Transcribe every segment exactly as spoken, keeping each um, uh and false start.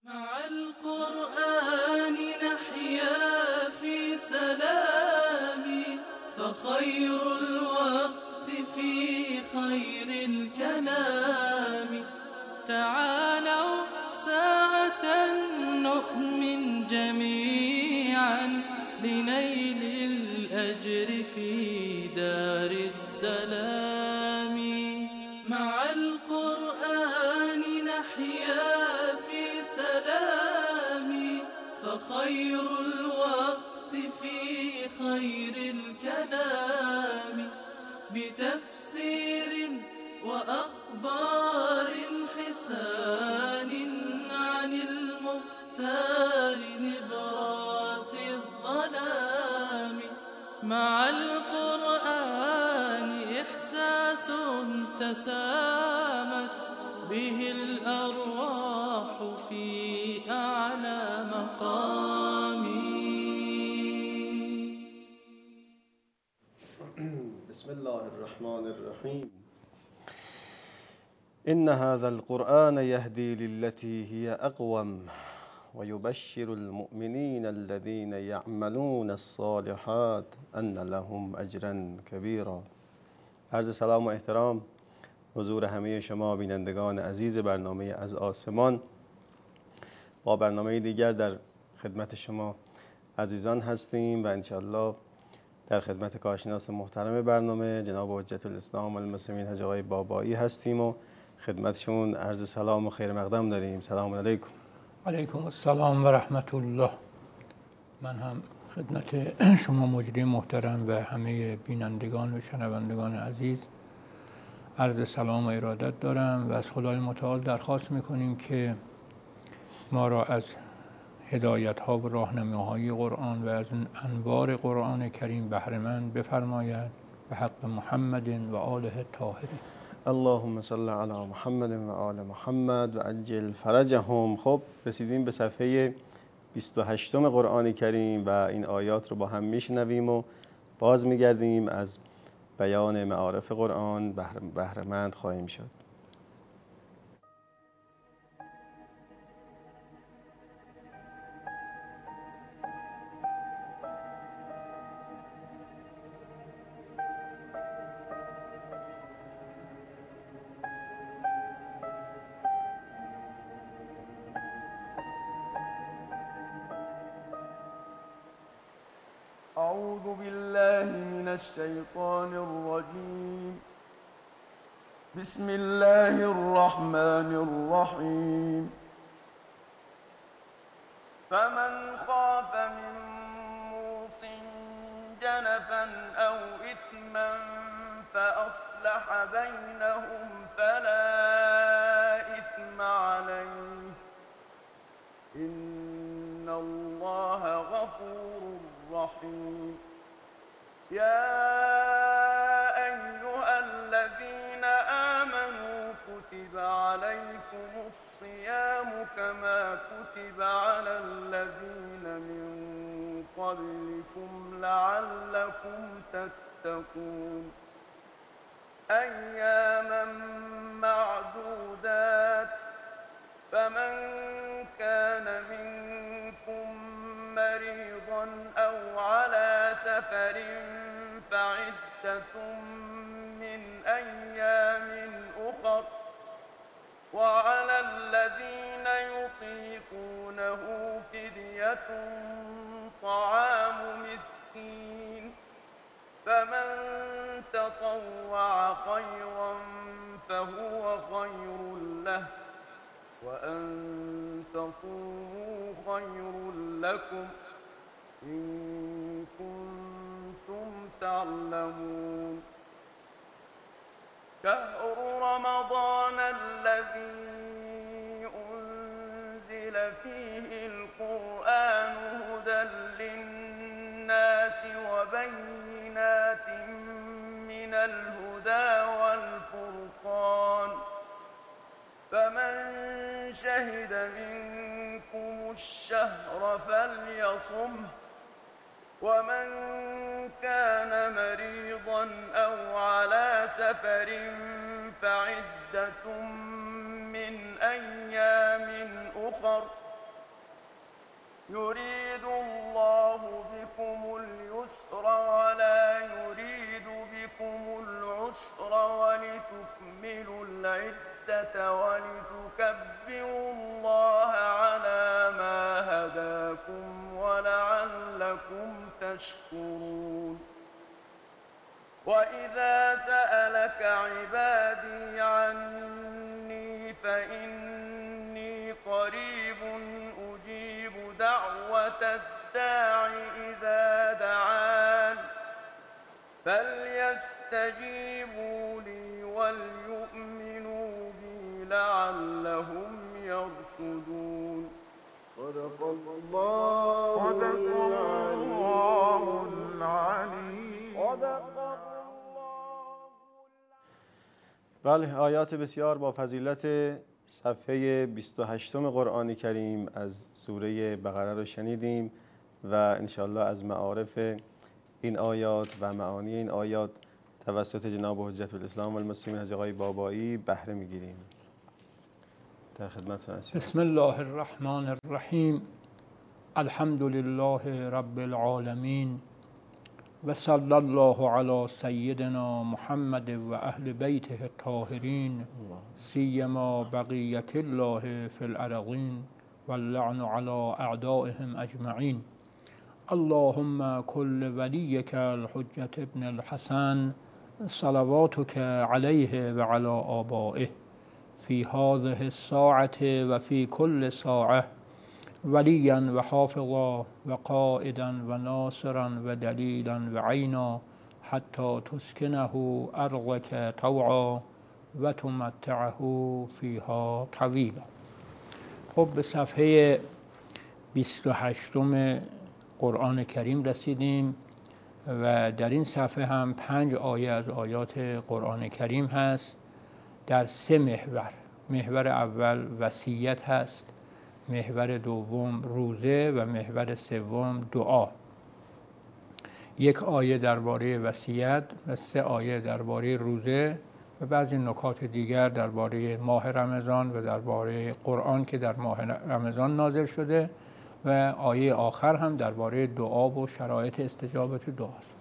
مع القرآن نحيا في سلام، فخير الوقت في خير الكلام. تعالوا ساعة نؤمن جميعا لنيل الأجر في دار السلام. مع القرآن نحيا في سلام، فخير الوقت في خير الكلام. بتفسير وأخبار حسان عن المختار نبراس الظلام. مع القرآن إحساس تسامت به الأرواح في أعلى مقام. بسم الله الرحمن الرحيم. إن هذا القرآن يهدي للتي هي أقوم ويبشر المؤمنين الذين يعملون الصالحات أن لهم أجرا كبيرا. عرض سلام و احترام حضور همه شما بینندگان عزیز برنامه از آسمان. با برنامه دیگر در خدمت شما عزیزان هستیم و انشالله در خدمت کارشناس محترم برنامه جناب حجت الاسلام والمسلمین حاج آقای بابایی هستیم و خدمتشون عرض سلام و خیر مقدم داریم. سلام علیکم. علیکم السلام و رحمت الله. من هم خدمت شما مجری محترم و همه بینندگان و شنوندگان عزیز عرض سلام و ارادت دارم و از خدای متعال درخواست میکنیم که ما را از هدایت ها و راهنماهای قرآن و از انوار قرآن کریم بهره مند بفرماید به حق محمد و آله الطاهرین. اللهم صل علی محمد و آل محمد و عجل فرجهم. خب رسیدیم به صفحه بیست و هشتم قرآن کریم و این آیات رو با هم میشنویم و باز میگردیم از بیان معارف قرآن بهره مند خواهیم شد. أعوذ بالله من الشيطان الرجيم. بسم الله الرحمن الرحيم. فمن خاف من موص جنفا أو إثما فأصلح بينهم فلا إثم عليه إن الله غفور رحيم. يا أيها الذين آمنوا كتب عليكم الصيام كما كتب على الذين من قبلكم لعلكم تتقون. أياما معدودات فمن كان منكم مريضا أو على سفر فعدة من أيام أخر وعلى الذين يطيقونه فدية طعام مسكين فمن تطوع خيرا فهو خير له وأن تصوموا خير لكم إن كنتم تعلمون. شهر رمضان الذي أنزل فيه القرآن هدى للناس وبينات من الهدى والفرقان فمن شهد منكم الشهر فليصمه ومن كان مريضا أو على سفر فعدة من أيام أخر يريد الله بكم اليسر ولا يريد بكم العسر ولتكملوا العدة ولتكبروا الله على ما هداكم ولعلكم تشكرون وإذا سألك عبادي عني فإني قريب أجيب دعوة الداع إذا دعان فليستجيبوا لي وليؤمنوا بي لعلهم يرشدون صدق الله العليم. بله، آیات بسیار با فضیلت صفحه بیست و هشتم قرآن کریم از سوره بقره رو شنیدیم و انشالله از معارف این آیات و معانی این آیات توسط جناب حجت الاسلام و المسلمین حاجی آقای بابایی بهره میگیریم. در خدمتتون هستیم. بسم الله الرحمن الرحیم. الحمد لله رب العالمین و صلی الله علی سیدنا محمد و اهل بیته الطاهرین سیما بقیت الله فی الارضین واللعن علی اعدائهم اجمعین. اللهم كل وليك الحجة ابن الحسن صلواتك عليه وعلى آبائه في هذه الساعة وفي كل ساعة وليا وحافظا وقائدا وناصرا ودليلا وعينا حتى تسكنه أرضك طوعا وتمتعه فيها طويلا. خب به صفحه بیست و هشتم قرآن کریم رسیدیم و در این صفحه هم پنج آیه از آیات قرآن کریم هست در سه محور. محور اول وصیت هست، محور دوم روزه و محور سوم دعا. یک آیه درباره وصیت و سه آیه درباره روزه و بعضی نکات دیگر درباره ماه رمضان و درباره قرآن که در ماه رمضان نازل شده و آیه آخر هم درباره دعا و شرایط استجابت دعاست.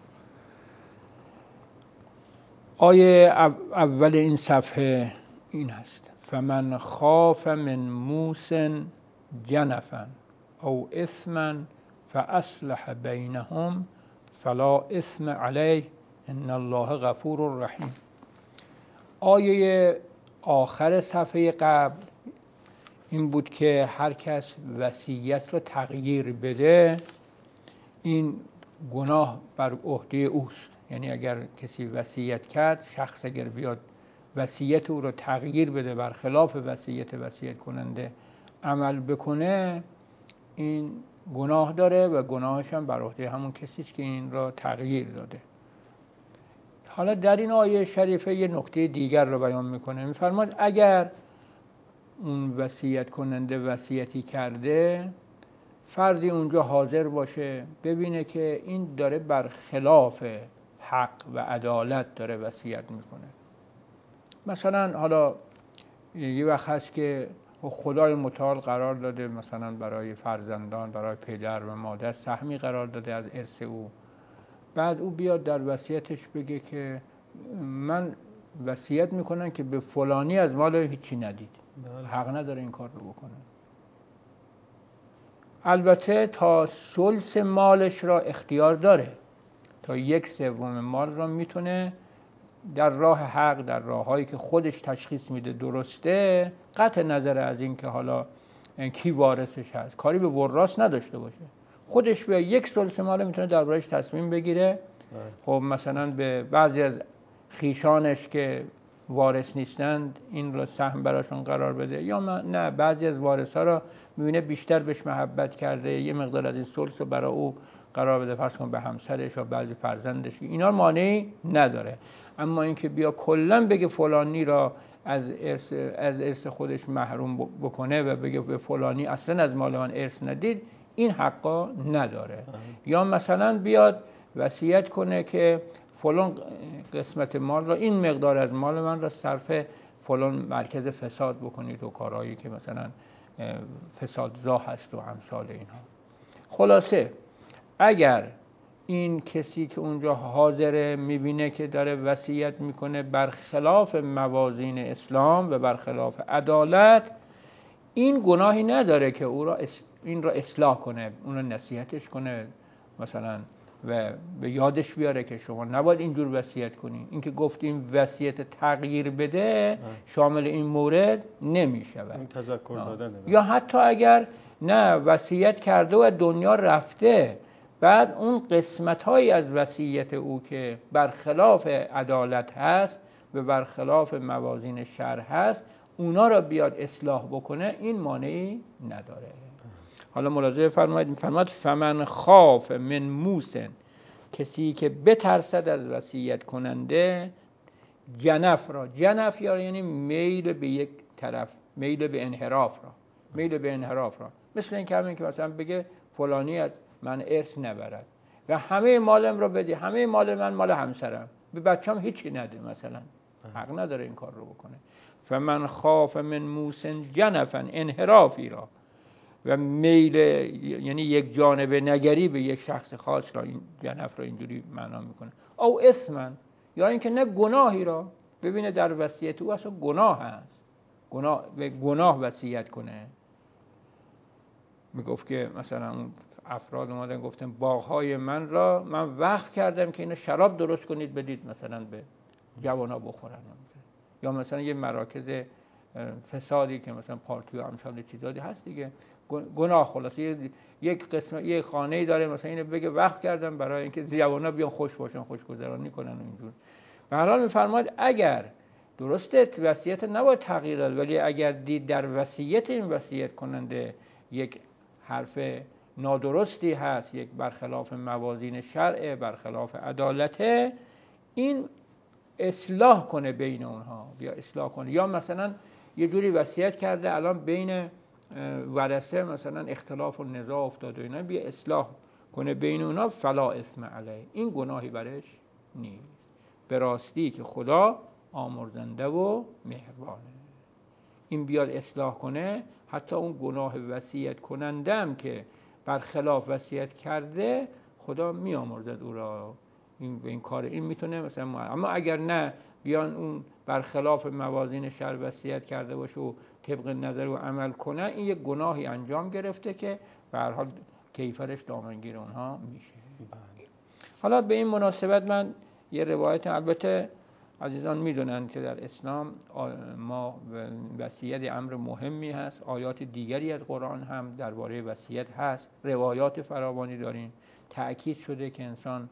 آیه اول این صفحه این هست: فمن خاف من موس جنفا او اثما فاصلح بینهم فلا اثم علیه ان الله غفور رحیم. آیه آخر صفحه قبل این بود که هر کس وصیت رو تغییر بده این گناه بر عهده اوست. یعنی اگر کسی وصیت کرد، شخص اگر بیاد وصیت او رو تغییر بده، برخلاف وصیت وصیت کننده عمل بکنه، این گناه داره و گناهش هم بر عهده همون کسی است که این را تغییر داده. حالا در این آیه شریفه یه نکته دیگر رو بیان میکنه. میفرماد اگر اون وصیت کننده وصیتی کرده، فردی اونجا حاضر باشه ببینه که این داره بر خلاف حق و عدالت داره وصیت میکنه. مثلا حالا یه وقت هست که خدای متعال قرار داده مثلا برای فرزندان، برای پدر و مادر سهمی قرار داده از ارث او، بعد او بیاد در وصیتش بگه که من وصیت میکنم که به فلانی از مال هیچی ندید. حق نداره این کار رو بکنه. البته تا ثلث مالش را اختیار داره، تا یک سوم مال را میتونه در راه حق، در راههایی که خودش تشخیص میده درسته، قطع نظر از این که حالا کی وارثش هست، کاری به وراث نداشته باشه، خودش به یک ثلث مال میتونه دربارش تصمیم بگیره. خب مثلا به بعضی از خیشانش که وارث نیستند این رو سهم براشون قرار بده، یا نه بعضی از وارثا را میبینه بیشتر بهش محبت کرده، یه مقدار از این ثلث رو برای او قرار بده، فرض کن به همسرش یا بعضی فرزندش. اینا مانعی نداره. اما اینکه بیا کلا بگه فلانی را از ارث از ارث خودش محروم بکنه و بگه به فلانی اصلا از مال من ارث ندید، این حقا نداره. اه. یا مثلا بیاد وصیت کنه که فلان قسمت مال را، این مقدار از مال من را صرف فلان مرکز فساد بکنید و کارهایی که مثلا فسادزا هست و امثال اینها. خلاصه اگر این کسی که اونجا حاضره میبینه که داره وصیت میکنه برخلاف موازین اسلام و برخلاف عدالت، این گناهی نداره که او را این را اصلاح کنه، اون را نصیحتش کنه مثلا و به یادش بیاره که شما نباید اینجور وصیت کنی. این که گفتیم وصیت تغییر بده شامل این مورد نمیشود. این تذکر دادنه. یا حتی اگر نه وصیت کرده و دنیا رفته، بعد اون قسمت‌هایی از وصیت او که برخلاف عدالت هست و برخلاف موازین شرع هست، اونا را بیاد اصلاح بکنه، این مانعی نداره. حالا ملاحظه فرمایید، می‌فرماید فمن خاف من موسن، کسی که بترسد از وصیت کننده جنف را، جنف یعنی میل به یک طرف، میل به انحراف را، میل به انحراف را، مثل این که همین که مثلا بگه فلانی از من ارث نبرد و همه مالم رو بده، همه مال من مال همسرم، به بچه‌م هیچی نده مثلا، حق نداره این کار رو بکنه. فمن خاف من موسن جنفا، انحرافی را و میل یعنی یک جانبه نگری به یک شخص خاص را، این جنف را اینجوری معنا میکنه. او اسما، یا اینکه نه گناهی را ببینه در وصیت او اصلا گناه هست، گناه به گناه وصیت کنه. میگفت که مثلا اون افراد اومدن گفتن باغ‌های من را من وقف کردم که اینو شراب درست کنید بدید مثلا به جوانا بخورن، یا مثلا یه مراکز فسادی که مثلا پارتی و امثال چیزایی هست دیگه، گناه. خلاصه یک قسم یک خانه‌ای داره مثلا اینو بگه وقف کردم برای اینکه جوانا بیان خوش باشن، خوشگذرانی کنن اینجور. به هر حال می‌فرماید اگر درسته وصیت نباید تغییر داد، ولی اگر دید در وصیت این وصیت کننده یک حرف نادرستی هست، یک برخلاف موازین شرع، برخلاف عدالت، این اصلاح کنه بین اونها، بیا اصلاح کنه. یا مثلا یه جوری وصیت کرده الان بین ورثه مثلا اختلاف و نزاع افتاد و اینا، بیا اصلاح کنه بین اونها، فلا اثم علیه، این گناهی برش نیست، به راستی که خدا آمرزنده و مهربانه. این بیاد اصلاح کنه، حتی اون گناه وصیت کنندم که برخلاف وصیت کرده خدا میامرزد او را این این کار این میتونه مثلا. اما اگر نه بیان اون برخلاف موازین شرع وصیت کرده باشه و طبق نظر و عمل کنه، این یک گناهی انجام گرفته که به هر حال کیفرش دامنگیر اونها میشه. حالا به این مناسبت من یه روایت، البته عزیزان میدونن که در اسلام ما وصیت امر مهمی هست، آیات دیگری از قرآن هم درباره وصیت هست، روایات فراوانی داریم، تأکید شده که انسان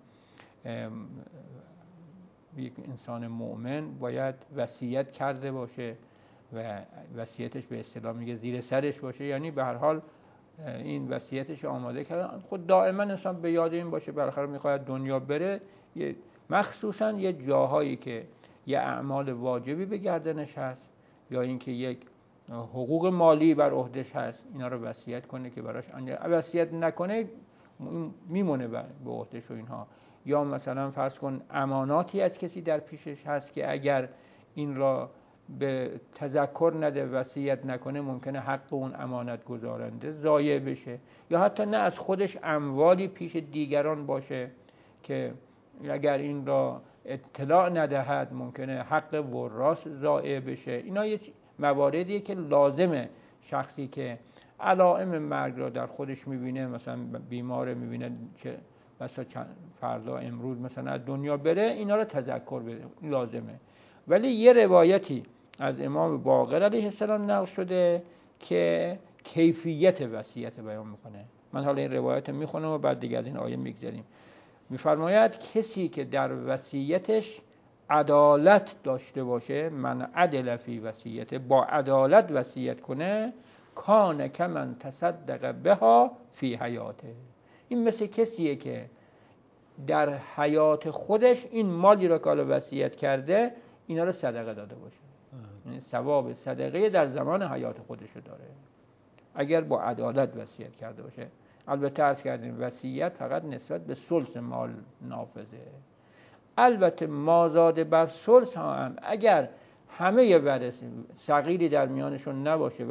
یک انسان مؤمن باید وصیت کرده باشه و وصیتش به اصطلاح میگه زیر سرش باشه، یعنی به هر حال این وصیتش آماده کردن. خود دائما انسان به یاد این باشه بالاخره میخواد دنیا بره، مخصوصا یه جاهایی که یه اعمال واجبی به گردنش هست یا اینکه یک حقوق مالی بر عهدهش هست، اینا رو وصیت کنه که براش انجام. وصیت نکنه میمونه به عهدهش و اینها. یا مثلا فرض کن اماناتی از کسی در پیشش هست که اگر این را به تذکر نده، وصیت نکنه، ممکنه حق اون امانت گزارنده ضایع بشه. یا حتی نه از خودش اموالی پیش دیگران باشه که اگر این را اطلاع ندهد ممکنه حق وراث ضایع بشه. اینا یه مواردیه که لازمه شخصی که علائم مرگ را در خودش میبینه، مثلا بیمار میبینه که مثلا فردا امروز مثلا از دنیا بره، اینا رو تذکر بده، لازمه. ولی یه روایتی از امام باقر علیه السلام نقل شده که کیفیت وصیت بیان میکنه. من حالا این روایت میخونم و بعد دیگه از این آیه میگذریم. میفرماید کسی که در وصیتش عدالت داشته باشه، من عدل فی وصیته، با عدالت وصیت کنه، کان کمن تصدق بها فی حیاته، این مثل کسیه که در حیات خودش این مالی را که وصیت کرده اینا رو صدقه داده باشه، یعنی ثواب صدقه در زمان حیات خودش داره اگر با عدالت وصیت کرده باشه. البته عرض کردیم وصیت فقط نسبت به ثلث مال نافذه. البته مازاد بر ثلث هم اگر همه ورثه صغیری در میانشون نباشه و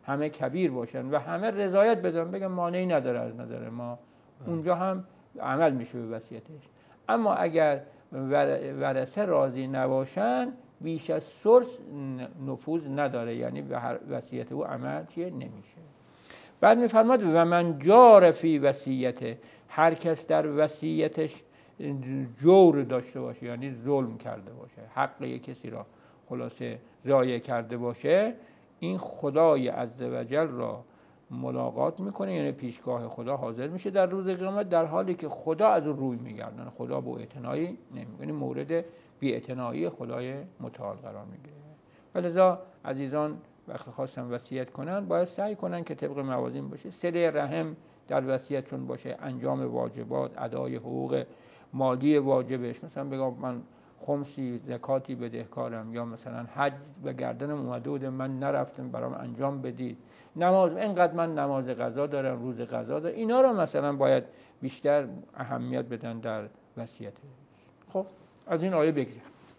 همه کبیر باشن و همه رضایت بدن، بگن مانعی نداره از نظر ما، اونجا هم عمل میشه به وصیتش. اما اگر ورثه راضی نباشن بیش از ثلث نفوذ نداره، یعنی به وصیت او عمل چیه نمیشه. بعد میفرماد و من جار فی وصیته، هر کس در وصیتش جور داشته باشه، یعنی ظلم کرده باشه، حق یک کسی را خلاصه ضایع کرده باشه، این خدای عزوجل را ملاقات میکنه، یعنی پیشگاه خدا حاضر میشه در روز قیامت، در حالی که خدا از اون روی میگردن، خدا با اعتنایی نمیکنه، مورد بی‌اعتنایی خدای متعال قرار میگیره. ولذا عزیزان وقتی خواستن وصیت کنن باید سعی کنن که طبق موازین باشه، صله رحم در وصیتشون باشه، انجام واجبات، ادای حقوق مالی واجبش، مثلا بگم من خمسی زکاتی بدهکارم، یا مثلا حج به گردنم اومده بوده من نرفتم برام انجام بدید، نماز اینقدر من نماز قضا دارم، روز قضا دارم، اینا رو مثلا باید بیشتر اهمیت بدن در وصیت. خب از این آیه بگذر.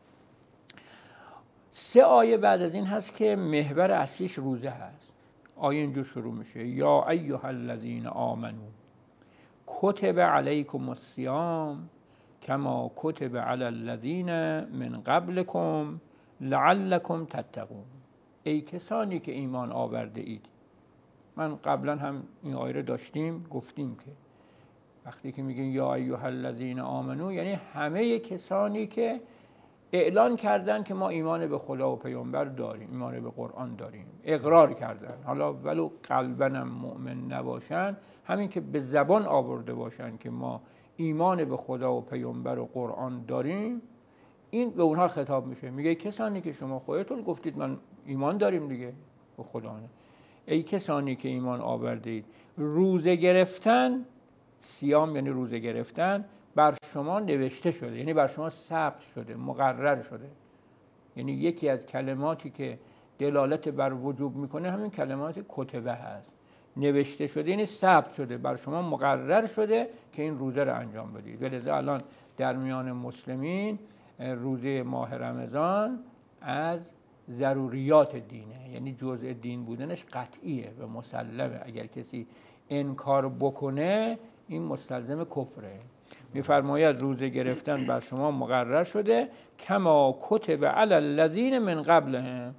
سه آیه بعد از این هست که محور اصلیش روزه هست. آیه اینجور شروع میشه یا ایها الذین آمنو کتب علیکم الصیام کما کتب علی الذین من قبلکم لعلکم تتقون. ای کسانی که ایمان آورده اید. من قبلا هم این آیه رو داشتیم، گفتیم که وقتی که میگن یا ایها الذین آمنو یعنی همه کسانی که اعلان کردن که ما ایمان به خدا و پیامبر داریم، ایمان به قرآن داریم، اقرار کردن، حالا ولو قلباً مؤمن نباشن، همین که به زبان آورده باشن که ما ایمان به خدا و پیامبر و قرآن داریم، این به اونها خطاب میشه. میگه کسانی که شما خودتون گفتید من ایمان داریم دیگه به خدا نه. ای کسانی که ایمان آوردید، روزه گرفتن، صیام یعنی روزه گرفتن، بر شما نوشته شده، یعنی بر شما ثبت شده، مقرر شده. یعنی یکی از کلماتی که دلالت بر وجوب میکنه همین کلمات کتبه هست. نوشته شده یعنی ثبت شده، بر شما مقرر شده که این روزه رو انجام بدید. ولذا الان در میان مسلمین روزه ماه رمضان از ضروریات دینه، یعنی جزء دین بودنش قطعیه و مسلمه. اگر کسی انکار بکنه این مستلزم کفره. میفرماید روزه گرفتن بر شما مقرر شده کما کتب علی الذین من قبلهم،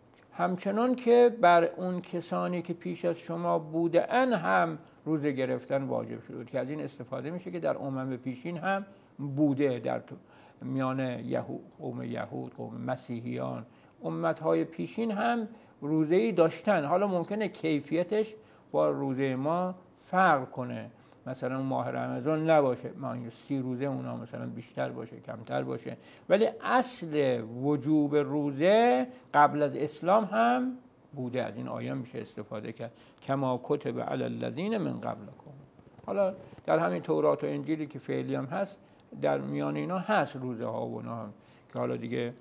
همچنان که بر اون کسانی که پیش از شما بوده ان هم روزه گرفتن واجب شده، که از این استفاده میشه که در امم پیشین هم بوده، در میان یهود، قوم یهود، قوم مسیحیان، امتهای پیشین هم روزه‌ای داشتن. حالا ممکنه کیفیتش با روزه ما فرق کنه، مثلا ماه رمضان نباشه، ما سی روزه اونا مثلا بیشتر باشه کمتر باشه، ولی اصل وجوب روزه قبل از اسلام هم بوده. از این آیه میشه استفاده کرد کما کتب علی الذین من قبلکم. حالا در همین تورات و انجیلی که فعلی هم هست، در میان اینا هست روزه ها و اونا هم که حالا دیگه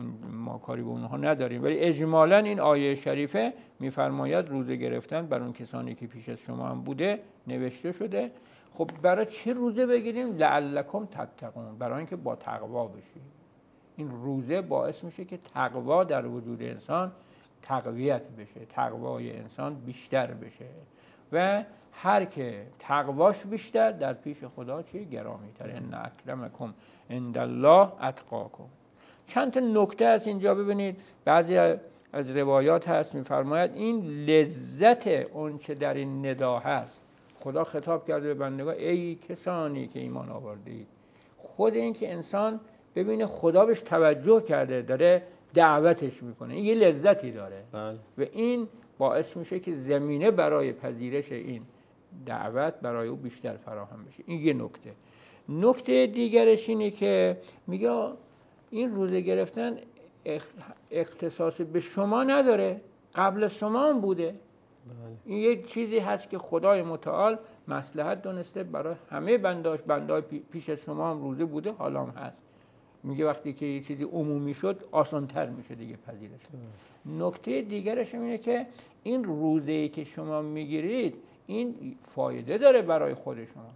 ما کاری به اونها نداریم، ولی اجمالاً این آیه شریفه میفرماید روزه گرفتن بر اون کسانی که پیش از شما هم بوده نوشته شده. خب برای چه روزه بگیریم؟ لعلکم تتقون، برای اینکه با تقوا بشید. این روزه باعث میشه که تقوا در وجود انسان تقویت بشه، تقوای انسان بیشتر بشه و هر که تقواش بیشتر در پیش خدا چی گرامی تر. ان اکرمکم عند الله اتقاکم. چند تا نکته از اینجا ببینید. بعضی از روایات هست میفرماید این لذت اون چه در این ندا هست، خدا خطاب کرده به بندگان ای کسانی که ایمان آوردید. خود این که انسان ببینه خدا بهش توجه کرده، داره دعوتش میکنه، این یه لذتی داره بله. و این باعث میشه که زمینه برای پذیرش این دعوت برای او بیشتر فراهم بشه. این یه نکته. نکته دیگرش اینه که میگه این روزه گرفتن اختصاص به شما نداره، قبل شما هم بوده. این یه چیزی هست که خدای متعال مصلحت دونسته برای همه بنداش، بندای پیش از شما هم روزه بوده، حالا هم هست. میگه وقتی که یه چیزی عمومی شد آسان‌تر میشه دیگه پذیرش. نکته دیگرش اینه که این روزه‌ای که شما میگیرید این فایده داره برای خود شما،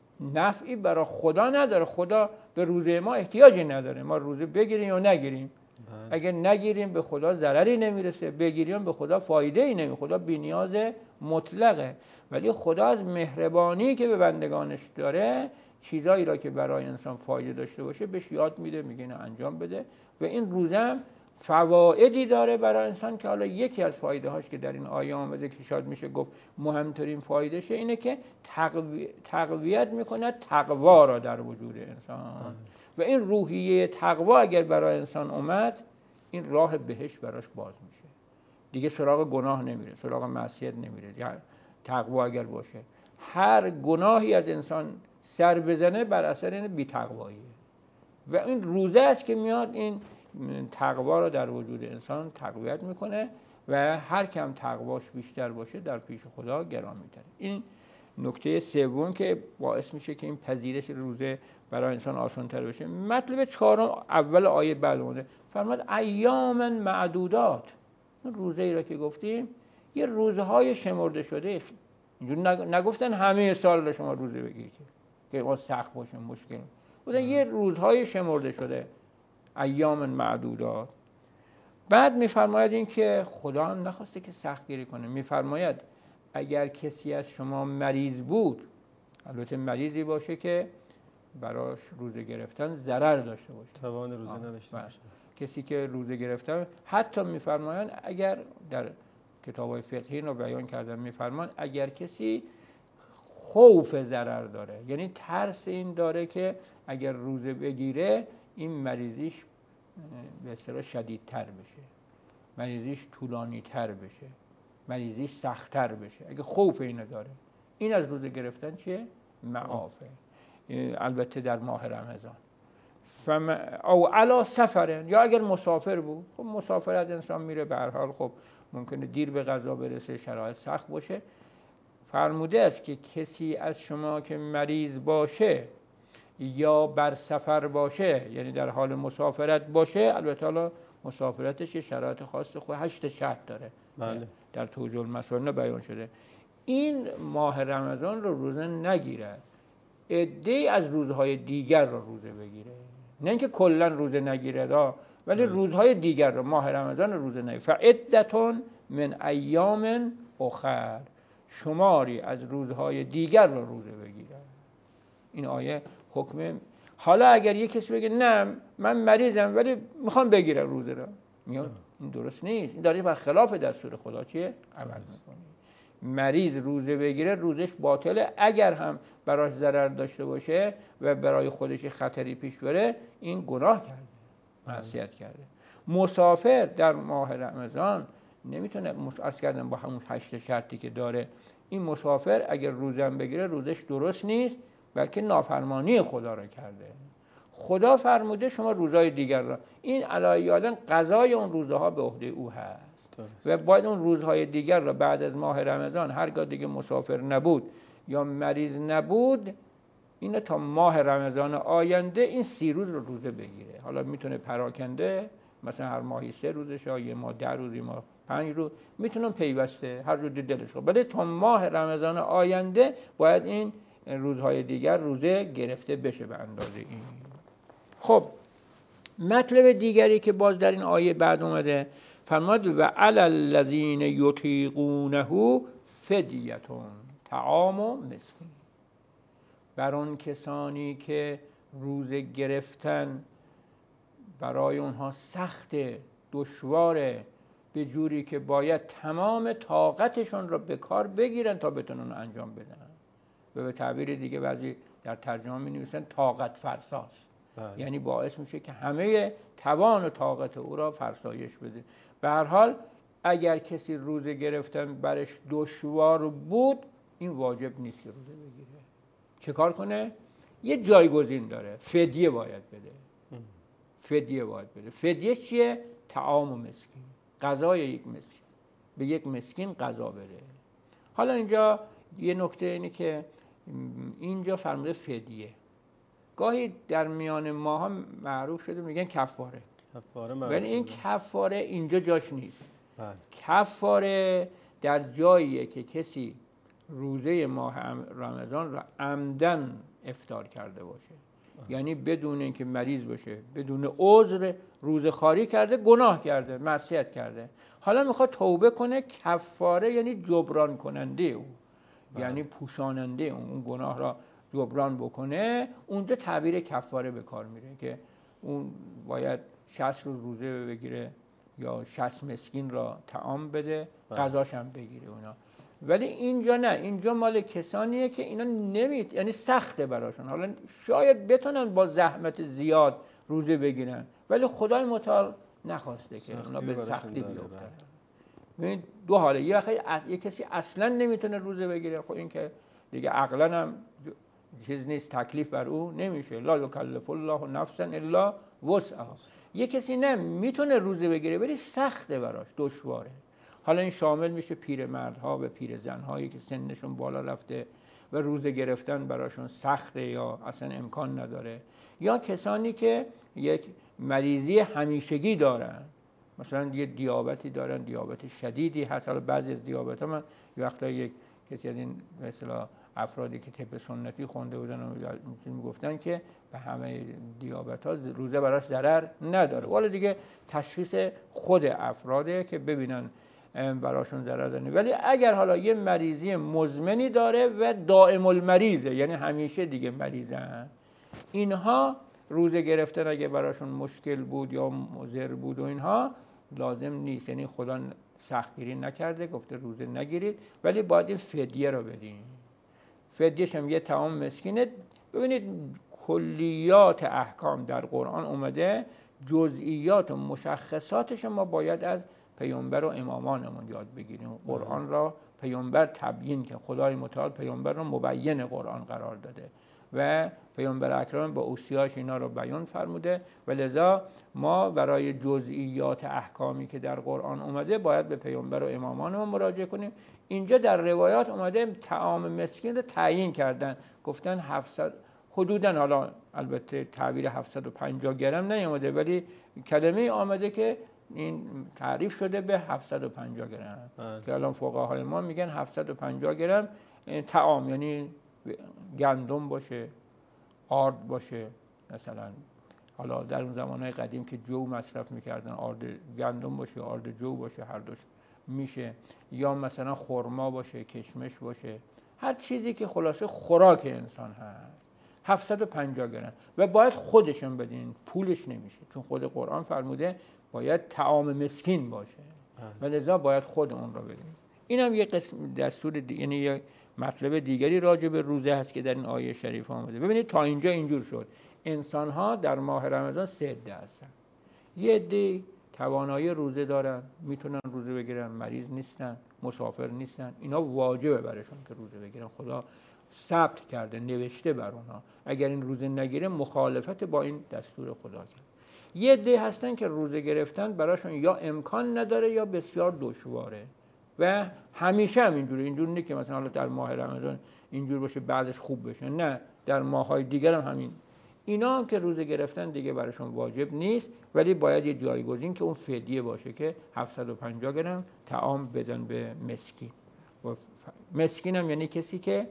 نفعی برای خدا نداره. خدا به روزه ما احتیاجی نداره، ما روزه بگیریم یا نگیریم، بله. اگر نگیریم به خدا ضرری نمیرسه، بگیریم به خدا فایده ای نمی. خدا بی‌نیاز مطلقه، ولی خدا از مهربانی که به بندگانش داره چیزایی را که برای انسان فایده داشته باشه بهش یاد میده، میگه اینو انجام بده. و این روزم فوایدی داره برای انسان که حالا یکی از فایده هاش که در این آیه آمده که شاید میشه گفت مهمترین فایدهشه اینه که تقوی... تقویت میکنه تقوا را در وجود انسان. و این روحیه تقوا اگر برای انسان اومد، این راه بهشت براش باز میشه، دیگه سراغ گناه نمیره، سراغ معصیت نمیره. یعنی تقوا اگر باشه، هر گناهی از انسان سر بزنه بر اثر این بی تقواییه. و این روزه است که میاد این تقوا را در وجود انسان تقویت میکنه و هر کم تقواش بیشتر باشه در پیش خدا گرامی‌تره. این نکته سوم که باعث میشه که این پذیرش روزه برای انسان آسان‌تر بشه. مطلب چهارم اول آیه بعد اومده، فرمود ایام معدودات. اون روزه ای را که گفتیم یه روزهای شمرده شده، اینجور نگفتن همه سال را شما روزه بگیرید که ما سخت باشه مشکل، بودن یه روزهای شمرده شده، ایام معدودات. بعد میفرماید این که خدا هم نخواسته که سخت گیری کنه، میفرماید اگر کسی از شما مریض بود، البته مریضی باشه که براش روزه گرفتن ضرر داشته باشه، توان روزه نداشته باشه، کسی که روزه گرفتن، حتی میفرمایند اگر در کتاب‌های فقهی رو بیان کردن، میفرمان اگر کسی خوف ضرر داره، یعنی ترس این داره که اگر روزه بگیره این مریضیش به اصطلاح شدیدتر بشه، مریضیش طولانی تر بشه، مریضیش سخت‌تر بشه، اگه خوف اینو داره، این از روزه گرفتن چیه؟ معافه. البته در ماه رمضان. فم او علا سفرن، یا اگر مسافر بود، خب مسافرت انسان میره به هر حال، خب ممکنه دیر به غذا برسه، شرایط سخت باشه. فرموده است که کسی از شما که مریض باشه یا بر سفر باشه، یعنی در حال مسافرت باشه، البته حالا مسافرتش یه شرایط خاص خود هشت شرط داره، بله. در توجیه المسائل بیان شده، این ماه رمضان رو روزه نگیرد، عده‌ای از روزهای دیگر رو روزه بگیره، نه اینکه کلا روزه نگیره، ولی روزهای دیگر رو، ماه رمضان رو روزه نگیره. فعدتون من ایام اخر، شماری از روزهای دیگر رو روزه بگیره. این آیه حکم. حالا اگر یک کسی بگه نه من مریضم ولی میخوام بگیرم روزه رو، میاد این درست نیست، این داره برخلاف دستور خدا چیه عمل میکنه. مریض روزه بگیره روزش باطله، اگر هم براش ضرر داشته باشه و برای خودش خطری پیش بره، این گناه کرده، معصیت کرده. مسافر در ماه رمضان نمیتونه، عرض کردم با همون هشت شرطی که داره، این مسافر اگر روزه بگیره روزش درست نیست، بلکه نافرمانی خدا را کرده. خدا فرموده شما روزهای دیگر را، این علی یادن قضای اون روزها به عهده او هست و باید اون روزهای دیگر را بعد از ماه رمضان هرگاه دیگه مسافر نبود یا مریض نبود، اینو تا ماه رمضان آینده این سی روز رو روزه بگیره. حالا میتونه پراکنده، مثلا هر ماهی سه روزش، یا یه ماه ده روز، یه ماه پنج روز، میتونم پیوسته هر روز دلش رو، ولی تا ماه رمضان آینده باید این روزهای دیگر روزه گرفته بشه به اندازه این. خب مطلب دیگری که باز در این آیه بعد اومده، فرمود و علی الذین یطیقونه فدیتون طعام مسکین، بر آن کسانی که روزه گرفتن برای اونها سخت، دشواره، به جوری که باید تمام طاقتشون رو به کار بگیرن تا بتونن انجام بدن، و به تعبیر دیگه بعضی در ترجمه می نویسن طاقت فرساست، یعنی باعث میشه که همه توان و طاقت او را فرسایش بده. به هر حال اگر کسی روزه گرفتن برش دشوار بود، این واجب نیست که روزه بگیره. چه کار کنه؟ یه جایگزین داره، فدیه باید بده. فدیه باید بده. فدیه چیه؟ طعام و مسکین، غذای یک مسکین، به یک مسکین غذا بده. حالا اینجا یه نکته اینه که اینجا فرموده فدیه، گاهی در میان ما هم معروف شده میگن کفاره، کفاره معروف، ولی این کفاره اینجا جاش نیست. بله. کفاره در جاییه که کسی روزه ماه رمضان را عمدن افطار کرده باشه، یعنی بدون اینکه مریض باشه، بدون عذر روزخواری کرده، گناه کرده، معصیت کرده، حالا میخواد توبه کنه. کفاره یعنی جبران کننده او، یعنی پوشاننده اون اون گناه را جبران بکنه. اونجا تعبیر کفاره به کار میره که اون باید شصت روز روزه بگیره یا شصت مسکین را طعام بده، غذاش هم بگیره اونا. ولی اینجا نه، اینجا مال کسانیه که اینا نمید، یعنی سخته براشون. حالا شاید بتونن با زحمت زیاد روزه بگیرن، ولی خدای متعال نخواسته که اونا به سختی بیفتن. ببین دو حاله، یه وقتی یه کسی اصلا نمیتونه روزه بگیره، خب این که دیگه عقلا هم چیز نیست، تکلیف بر او نمیشه، لا یکلف الله نفسا الا وسعها. یه کسی نه میتونه روزه بگیره ولی سخته براش، دشواره. حالا این شامل میشه پیرمردها و پیرزنهایی که سنشون بالا رفته و روزه گرفتن براشون سخته یا اصلا امکان نداره، یا کسانی که یک مریضی همیشگی دارن، مثلا یه دیابتی دارن، دیابت شدیدی هست. حالا بعضی از دیابت ها، من یه وقتا یک کسی از این مثلا افرادی که طب سنتی خونده بودن و میگفتن که به همه دیابت ها روزه براش ضرر نداره، ولی دیگه تشخیص خود افراده که ببینن براشون ضرر داره. ولی اگر حالا یه مریضی مزمنی داره و دائم المریضه، یعنی همیشه دیگه مریضن، اینها روزه گرفتن اگه براشون مشکل بود یا مضر بود و اینها لازم نیست، یعنی خدا سختگیری نکرده گفته روزه نگیرید، ولی باید این فدیه رو بدین. فدیهش هم یه طعام مسکینه. ببینید کلیات احکام در قرآن اومده، جزئیات و مشخصاتش ما باید از پیامبر و امامانمون یاد بگیریم. قرآن را پیامبر تبیین که خدای متعال پیامبر رو مبین قرآن قرار داده و پیامبر اکرم با اوصیاش اینا رو بیان فرموده، و لذا ما برای جزئیات احکامی که در قرآن اومده باید به پیامبر و امامانمون مراجعه کنیم. اینجا در روایات اومده طعام مسکین رو تعیین کردن، گفتن هفتصد حدوداً، حالا البته تعبیر هفتصد و پنجاه گرم نیامده، ولی کلمه آمده که این تعریف شده به هفتصد و پنجاه گرم که الان فقهای ما میگن هفتصد و پنجاه گرم طعام، یعنی گندم باشه، آرد باشه، مثلا حالا در اون زمانهای قدیم که جو مصرف میکردن، آرد گندم باشه، آرد جو باشه، هر دوش میشه، یا مثلا خرما باشه، کشمش باشه، هر چیزی که خلاصه خوراک انسان هست، هفتصد و پنجاه گرم و باید خودشون بدین، پولش نمیشه، چون خود قرآن فرموده باید طعام مسکین باشه و لذا باید خود اون رو بدین. این هم یه قسم دستور دی... یعنی یه مطلب دیگری راجع به روزه هست که در این آیه شریف آمده. ببینید تا اینجا اینجور شد انسان ها در ماه رمضان سه عده هستن. یه عده توانایی روزه دارن، میتونن روزه بگیرن، مریض نیستن، مسافر نیستن، اینا واجبه برشون که روزه بگیرن، خدا ثبت کرده، نوشته بر اونها، اگر این روزه نگیره مخالفت با این دستور خدا کرد. یه عده هستن که روزه گرفتن براشون یا امکان نداره یا بسیار دشواره و همیشه هم اینجوره. اینجور نیست که مثلا حالا در ماه رمضان اینجور باشه بعدش خوب بشه، نه، در ماه‌های دیگر هم همین. اینا هم که روزه گرفتن دیگه براشون واجب نیست، ولی باید یه جایگزین که اون فدیه باشه که هفتصد و پنجاه گرم طعام بدن به مسکین. و مسکین هم یعنی کسی که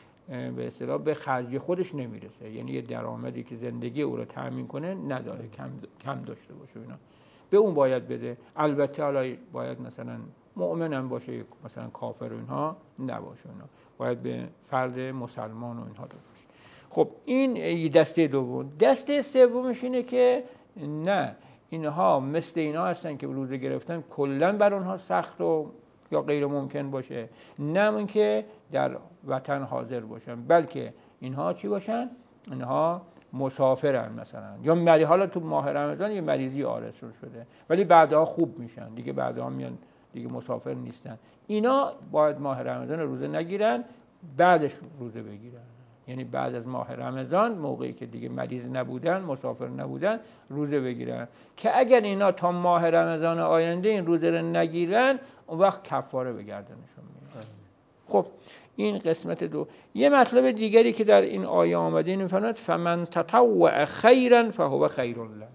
به اصطلاح به خرج خودش نمیرسه، یعنی یه درآمدی که زندگی او رو تامین کنه نداره، کم کم داشته باشه، اینا به اون باید بده. البته حالا باید مثلا مؤمن هم باشه، مثلا کافر و اینها نباشه، اینا باید به فرد مسلمان و اینها باشه. خب این دسته دوم. دسته سومش اینه که نه، اینها مثل اینا هستن که روزه گرفتن کلا بر اونها سخت و یا غیر ممکن باشه، نه اون که در وطن حاضر باشن، بلکه اینها چی باشن؟ اینها مسافرن مثلا، یا مری حالا تو ماه رمضان یه مریضی عارض شده ولی بعدها خوب میشن دیگه، بعدها میان دیگه مسافر نیستن. اینا باید ماه رمضان روزه نگیرن، بعدش روزه بگیرن، یعنی بعد از ماه رمضان موقعی که دیگه مریض نبودن، مسافر نبودن، روزه بگیرن، که اگر اینا تا ماه رمضان آینده این روزه رو نگیرن اون وقت کفاره به گردنشون میاد. خب این قسمت دو. یه مطلب دیگری که در این آیه آمده این میفرماید فمن تطوع خیرا فهو خیر له.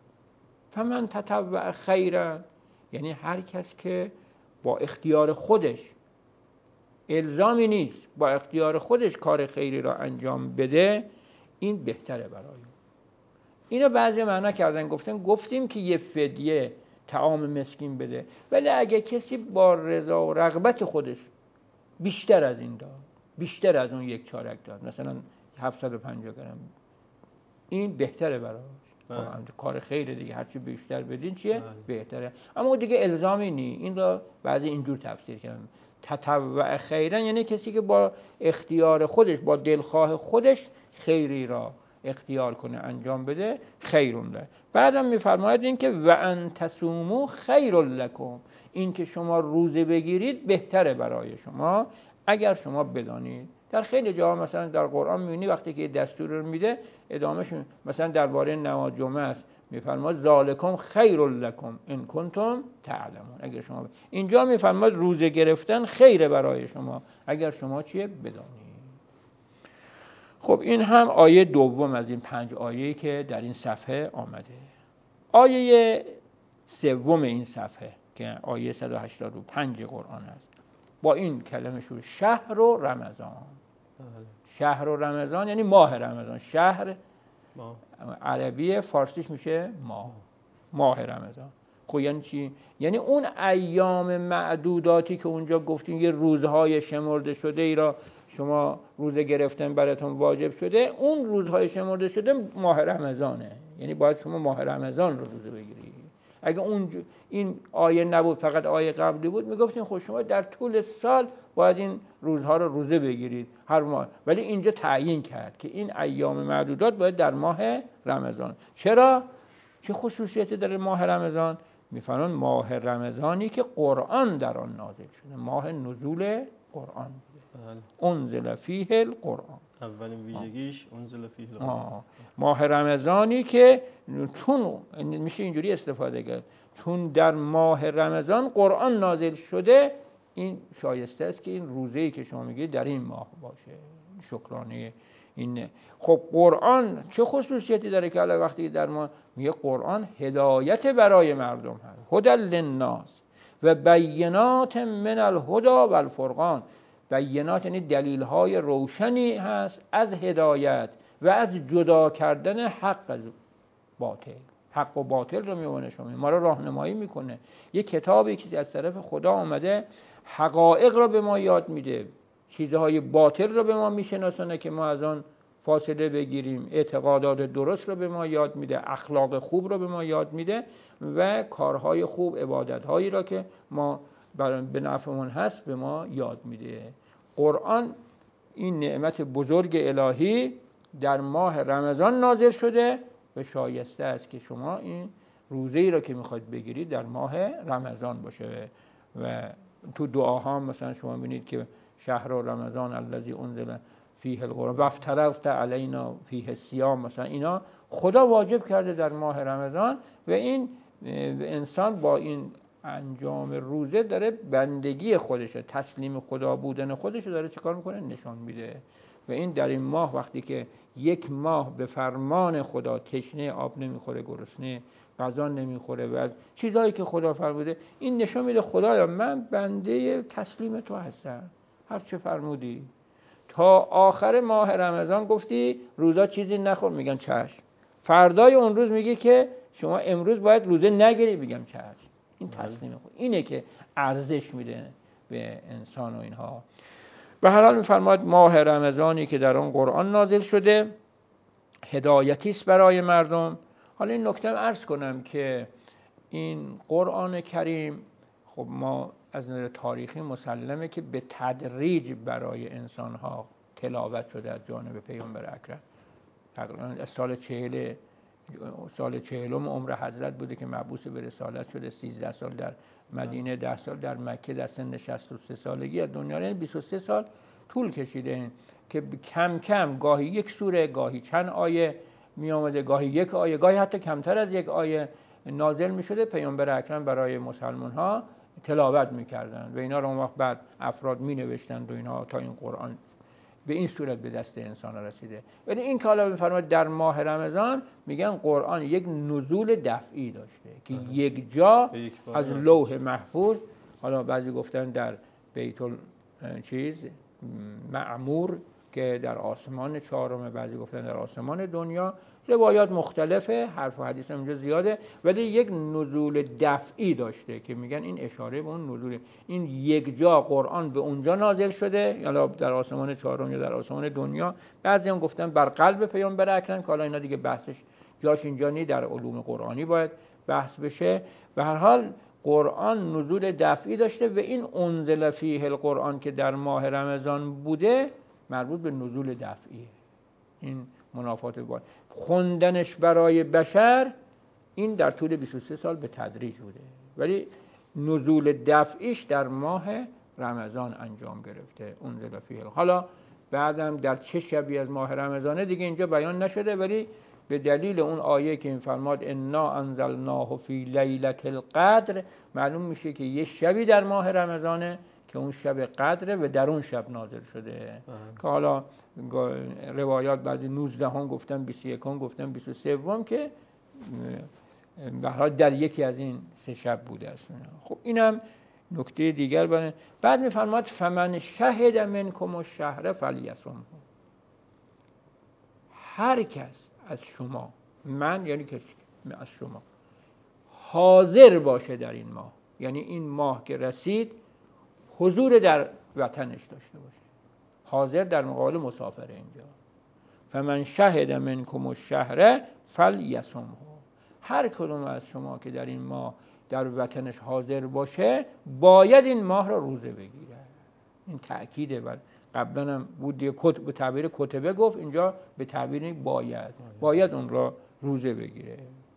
فمن تطوع خیرا یعنی هر کس که با اختیار خودش، الزامی نیست، با اختیار خودش کار خیری را انجام بده، این بهتره برای اون. اینو بعضی معنا کردن، گفتن گفتیم که یه فدیه طعام مسکین بده، ولی اگه کسی با رضا و رغبت خودش بیشتر از این داد، بیشتر از اون یک چارک داد، مثلا هفتصد و پنجاه گرم، این بهتره براش. کار خیره دیگه، هرچی بیشتر بدین چیه؟ بله. بهتره. اما دیگه الزامی نی. این را بعضی اینجور تفسیر کردن، تطوع خیرن یعنی کسی که با اختیار خودش، با دلخواه خودش خیری را اختیار کنه انجام بده، خیرون ده. بعدم میفرماید این که و ان تصوموا خیر لکم، این که شما روزه بگیرید بهتره برای شما اگر شما بدانید. در خیلی جاها مثلا در قرآن می‌بینی وقتی که دستور رو میده ادامهش، مثلا درباره نماز جمعه است میفرماید ذالکم خیر لکم ان کنتم تعلمون، اگر شما ب... اینجا میفرماید روزه گرفتن خیره برای شما اگر شما چیه بدانید. خب این هم آیه دوم از این پنج آیه‌ای که در این صفحه آمده. آیه سوم این صفحه که آیه صد و هشتاد و پنج قرآن است، با این کلمه شروع، شهر و رمضان. شهر و رمضان یعنی ماه رمضان. شهر ماه. عربی، فارسیش میشه ماه. ماه رمضان. خب یعنی چی؟ یعنی اون ایام معدوداتی که اونجا گفتیم یه روزهای شمرده شده ای را شما روزه گرفتن براتون واجب شده، اون روزهای شمرده شده ماه رمضانه، یعنی باید شما ماه رمضان رو روزه بگیرید. اگه اون این آیه نبود، فقط آیه قبلی بود، میگفتین خب شما در طول سال باید این روزها رو روزه بگیرید هر ماه، ولی اینجا تعیین کرد که این ایام معدودات باید در ماه رمضان. چرا؟ چه خصوصیتی داره ماه رمضان؟ میفرمان ماه رمضانی که قرآن در آن نازل شده، ماه نزول قرآن بوده. انزل فیه القرآن، اولین ویژگیش انزل فیه القرآن. ماه رمضانی که چون میشه اینجوری استفاده کرد، چون در ماه رمضان قرآن نازل شده، این شایسته است که این روزه‌ای که شما میگید در این ماه باشه، شکرانه این. خب قرآن چه خصوصیتی داره که الان وقتی در ما میگه قرآن هدایت برای مردم هست، هدی للناس و بینات من الهدی و الفرقان. بینات یعنی دلیل‌های روشنی هست از هدایت و از جدا کردن حق از باطل. حق و باطل رو میونه شما، ما رو راهنمایی میکنه. یه کتابی که از طرف خدا آمده حقایق رو به ما یاد میده، چیزهای باطل رو به ما میشناسونه که ما از آن فاصله بگیریم، اعتقادات درست رو به ما یاد میده، اخلاق خوب رو به ما یاد میده و کارهای خوب، عبادتهایی را که ما به نفعمون هست به ما یاد میده. قرآن این نعمت بزرگ الهی در ماه رمضان نازل شده و شایسته است که شما این روزه‌ای را که میخواید بگیرید در ماه رمضان باشه. و تو دعاها مثلا شما ببینید که شهر رمضان الذی انزل فیه القرآن و افترضت علینا فیه الصیام، مثلا اینا خدا واجب کرده در ماه رمضان و این انسان با این انجام روزه داره بندگی خودشه، تسلیم خدا بودن خودشه داره چیکار میکنه؟ نشان میده. و این در این ماه وقتی که یک ماه به فرمان خدا تشنه آب نمیخوره، گرسنه غذا نمیخوره و چیزایی که خدا فرموده، این نشان میده خدایا من بنده تسلیم تو هستم، هر چه فرمودی. تا آخر ماه رمضان گفتی روزا چیزی نخور، میگن چشم. فردای اون روز میگه که شما امروز باید روزه نگیری، میگم چشم. این تسلیم خود اینه که ارزش میده به انسان و اینها. به هر حال میفرماید ماه رمضانی که در آن قرآن نازل شده هدایتی است برای مردم. حالا این نکته عرض کنم که این قرآن کریم خب ما از نظر تاریخی مسلمه که به تدریج برای انسانها تلاوت شده از جانب پیامبر اکرم. تقریبا از سال چهل سال چهلم عمر حضرت بوده که مبعوث به رسالت شده، سیزده سال در مدینه، ده سال در مکه، در سن شصت و سه سالگی از دنیا، یعنی بیست و سه سال طول کشیده که کم کم گاهی یک سوره، گاهی چند آیه می آمده، گاهی یک آیه، گاهی حتی کمتر از یک آیه نازل می شده، پیامبر اکرم برای مسلمان ها تلاوت می کردن و اینا رو اون وقت بعد افراد می نوشتند و اینها تا این قرآن به این صورت به دست انسان رسیده. ولی این که حالا بفرمایید در ماه رمضان میگن قرآن یک نزول دفعی داشته که آه. یک جا از لوح محفوظ، حالا بعضی گفتن در بیت چیز معمور که در آسمان چهارم، بعضی گفتن در آسمان دنیا. روایات مختلفه، حرف و حدیث اونجا زیاده، ولی یک نزول دفعی داشته که میگن این اشاره به اون نزول، این یک جا قرآن به اونجا نازل شده، یا در آسمان چهارم یا در آسمان دنیا. بعضی هم گفتن بر قلب پیامبر اکرم، که حالا اینا دیگه بحثش جاش اینجا نی، در علوم قرآنی باید بحث بشه. به هر حال قرآن نزول دفعی داشته و این انزل فیه القرآن که در ماه رمضان بوده مربوط به نزول دفعیه. این منافات باید خوندنش برای بشر این در طول بیست و سه سال به تدریج بوده، ولی نزول دفعیش در ماه رمضان انجام گرفته، انزل فیه. حالا بعدم در چه شبی از ماه رمضانه دیگه اینجا بیان نشده، ولی به دلیل اون آیه که این فرماد انا انزلناه فی لیلة القدر معلوم میشه که یه شبی در ماه رمضانه که اون شب قدره و در اون شب نازل شده. که حالا روایات بعضی نوزده هم گفتن، بیست و یک هم گفتن، بیست و سه هم، که به هر حال در یکی از این سه شب بوده است. خب اینم نکته دیگر بنه. بعد میفرماد فمن شهد منکم الشهر فلیصمه. هر کس از شما، من یعنی کسی از شما، حاضر باشه در این ماه، یعنی این ماه که رسید حضور در وطنش داشته باشه. حاضر در مقابل مسافر اینجا. فمن شهد منکم الشهر فلیصمه. هر کدوم از شما که در این ماه در وطنش حاضر باشه باید این ماه را روزه بگیره. این تأکیده. بر قبلا هم بود به تعبیر کتبه گفت، اینجا به تعبیر باید باید اون را روزه بگیره.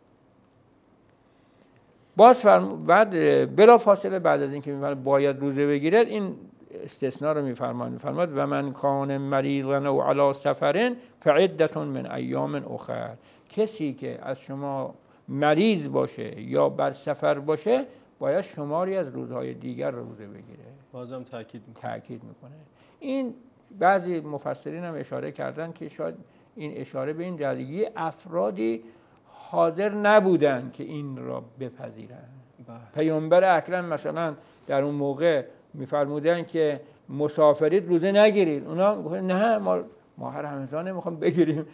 باز فرم بعد بلا فاصله بعد از اینکه میفرماد باید روزه بگیره، این استثناء رو میفرماد میفرماد و من کان مریضا او علی سفر فعدة من ایام اخر. کسی که از شما مریض باشه یا بر سفر باشه باید شماری از روزهای دیگر رو روزه بگیره. بازم تاکید میکنه. تاکید میکنه. این بعضی مفسرین هم اشاره کردن که شاید این اشاره به این جلگی افرادی حاضر نبودن که این را بپذیرن. پیامبر اکرم مثلا در اون موقع میفرمودن که مسافرید روزه نگیرید، اونا گفتن نه ما ماه رمضان میخوام بگیریم.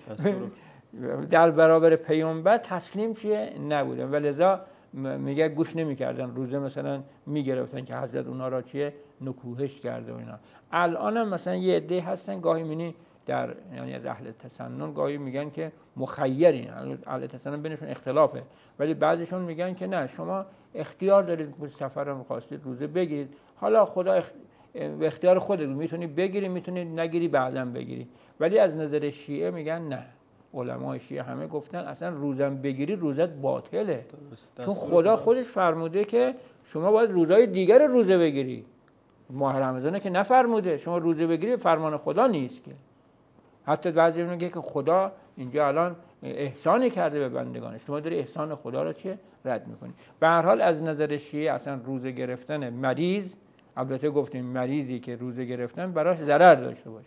در برابر پیامبر تسلیم چیه نبودن و لذا میگه گوش نمیکردن، روزه مثلا میگرفتن که حضرت اونا را چیه نکوهش کرده و اینا. الان هم مثلا یه عده هستن گاهی مینی در یعنی از اهل تسنن گاهی میگن که مخیرین، اهل تسنن بینشون اختلافه، ولی بعضیشون میگن که نه شما اختیار دارید که سفر رو خواستید روزه بگیرید، حالا خدا اخ... به اختیار خودت میتونی بگیری میتونی نگیری بعداً بگیری. ولی از نظر شیعه میگن نه، علمای شیعه همه گفتن اصلا روزم بگیری روزت باطله، چون خدا خودش فرموده که شما باید روزهای دیگر روزه بگیری. ماه رمضانه که نفرموده شما روزه بگیری، فرمان خدا نیست که. حتی بعضی میگه که خدا اینجا الان احسانی کرده به بندگانش، شما داری احسان خدا رو چه رد میکنی. به هر حال از نظر شیعه اصلا روزه گرفتن مریض، البته گفتیم مریضی که روزه گرفتن براش ضرر داشته باشه،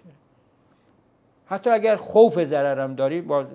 حتی اگر خوف ضرر هم داری باز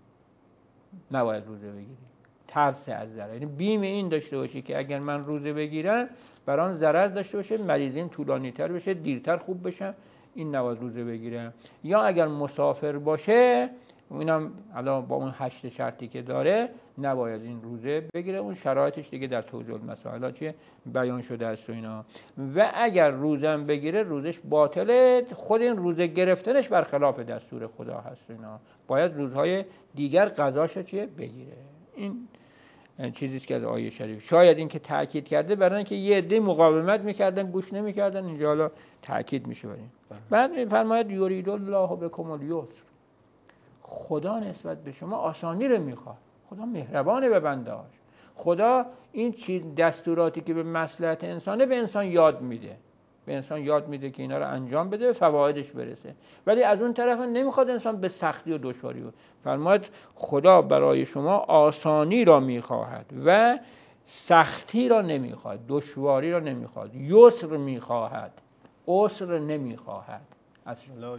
نباید روزه بگیری، ترس از ضرر، یعنی بیم این داشته باشی که اگر من روزه بگیرم برام ضرر داشته باشه، مریضیم طولانی تر بشه، دیرتر خوب بشم، این نباید روزه بگیرم. یا اگر مسافر باشه، اینم الان با اون هشت شرطی که داره نباید این روزه بگیره، اون شرایطش دیگه در توضیح المسائل چیه بیان شده است و اینا. و اگر روزم بگیره روزش باطله، خود این روزه گرفتنش برخلاف دستور خدا هست و اینا، باید روزهای دیگر قضاشو چیه بگیره. این چیزیست که از آیه شریف شاید این که تاکید کرده برای اینکه یه عده مقاومت میکردن گوش نمیکردن، اینجا حالا تاکید میشه برای این. بعد میفرماید یرید الله بکم الیسر، خدا نسبت به شما آسانی رو میخواد، خدا مهربانه به بندهاش، خدا این چیز دستوراتی که به مصلحت انسانه به انسان یاد میده، به انسان یاد میده که اینا رو انجام بده و فوایدش برسه، ولی از اون طرف نمیخواد انسان به سختی و دشواری بود. فرماید خدا برای شما آسانی را میخواهد و سختی را نمیخواد، دشواری را نمیخواد، یسر میخواهد، عسر نمیخواهد. لا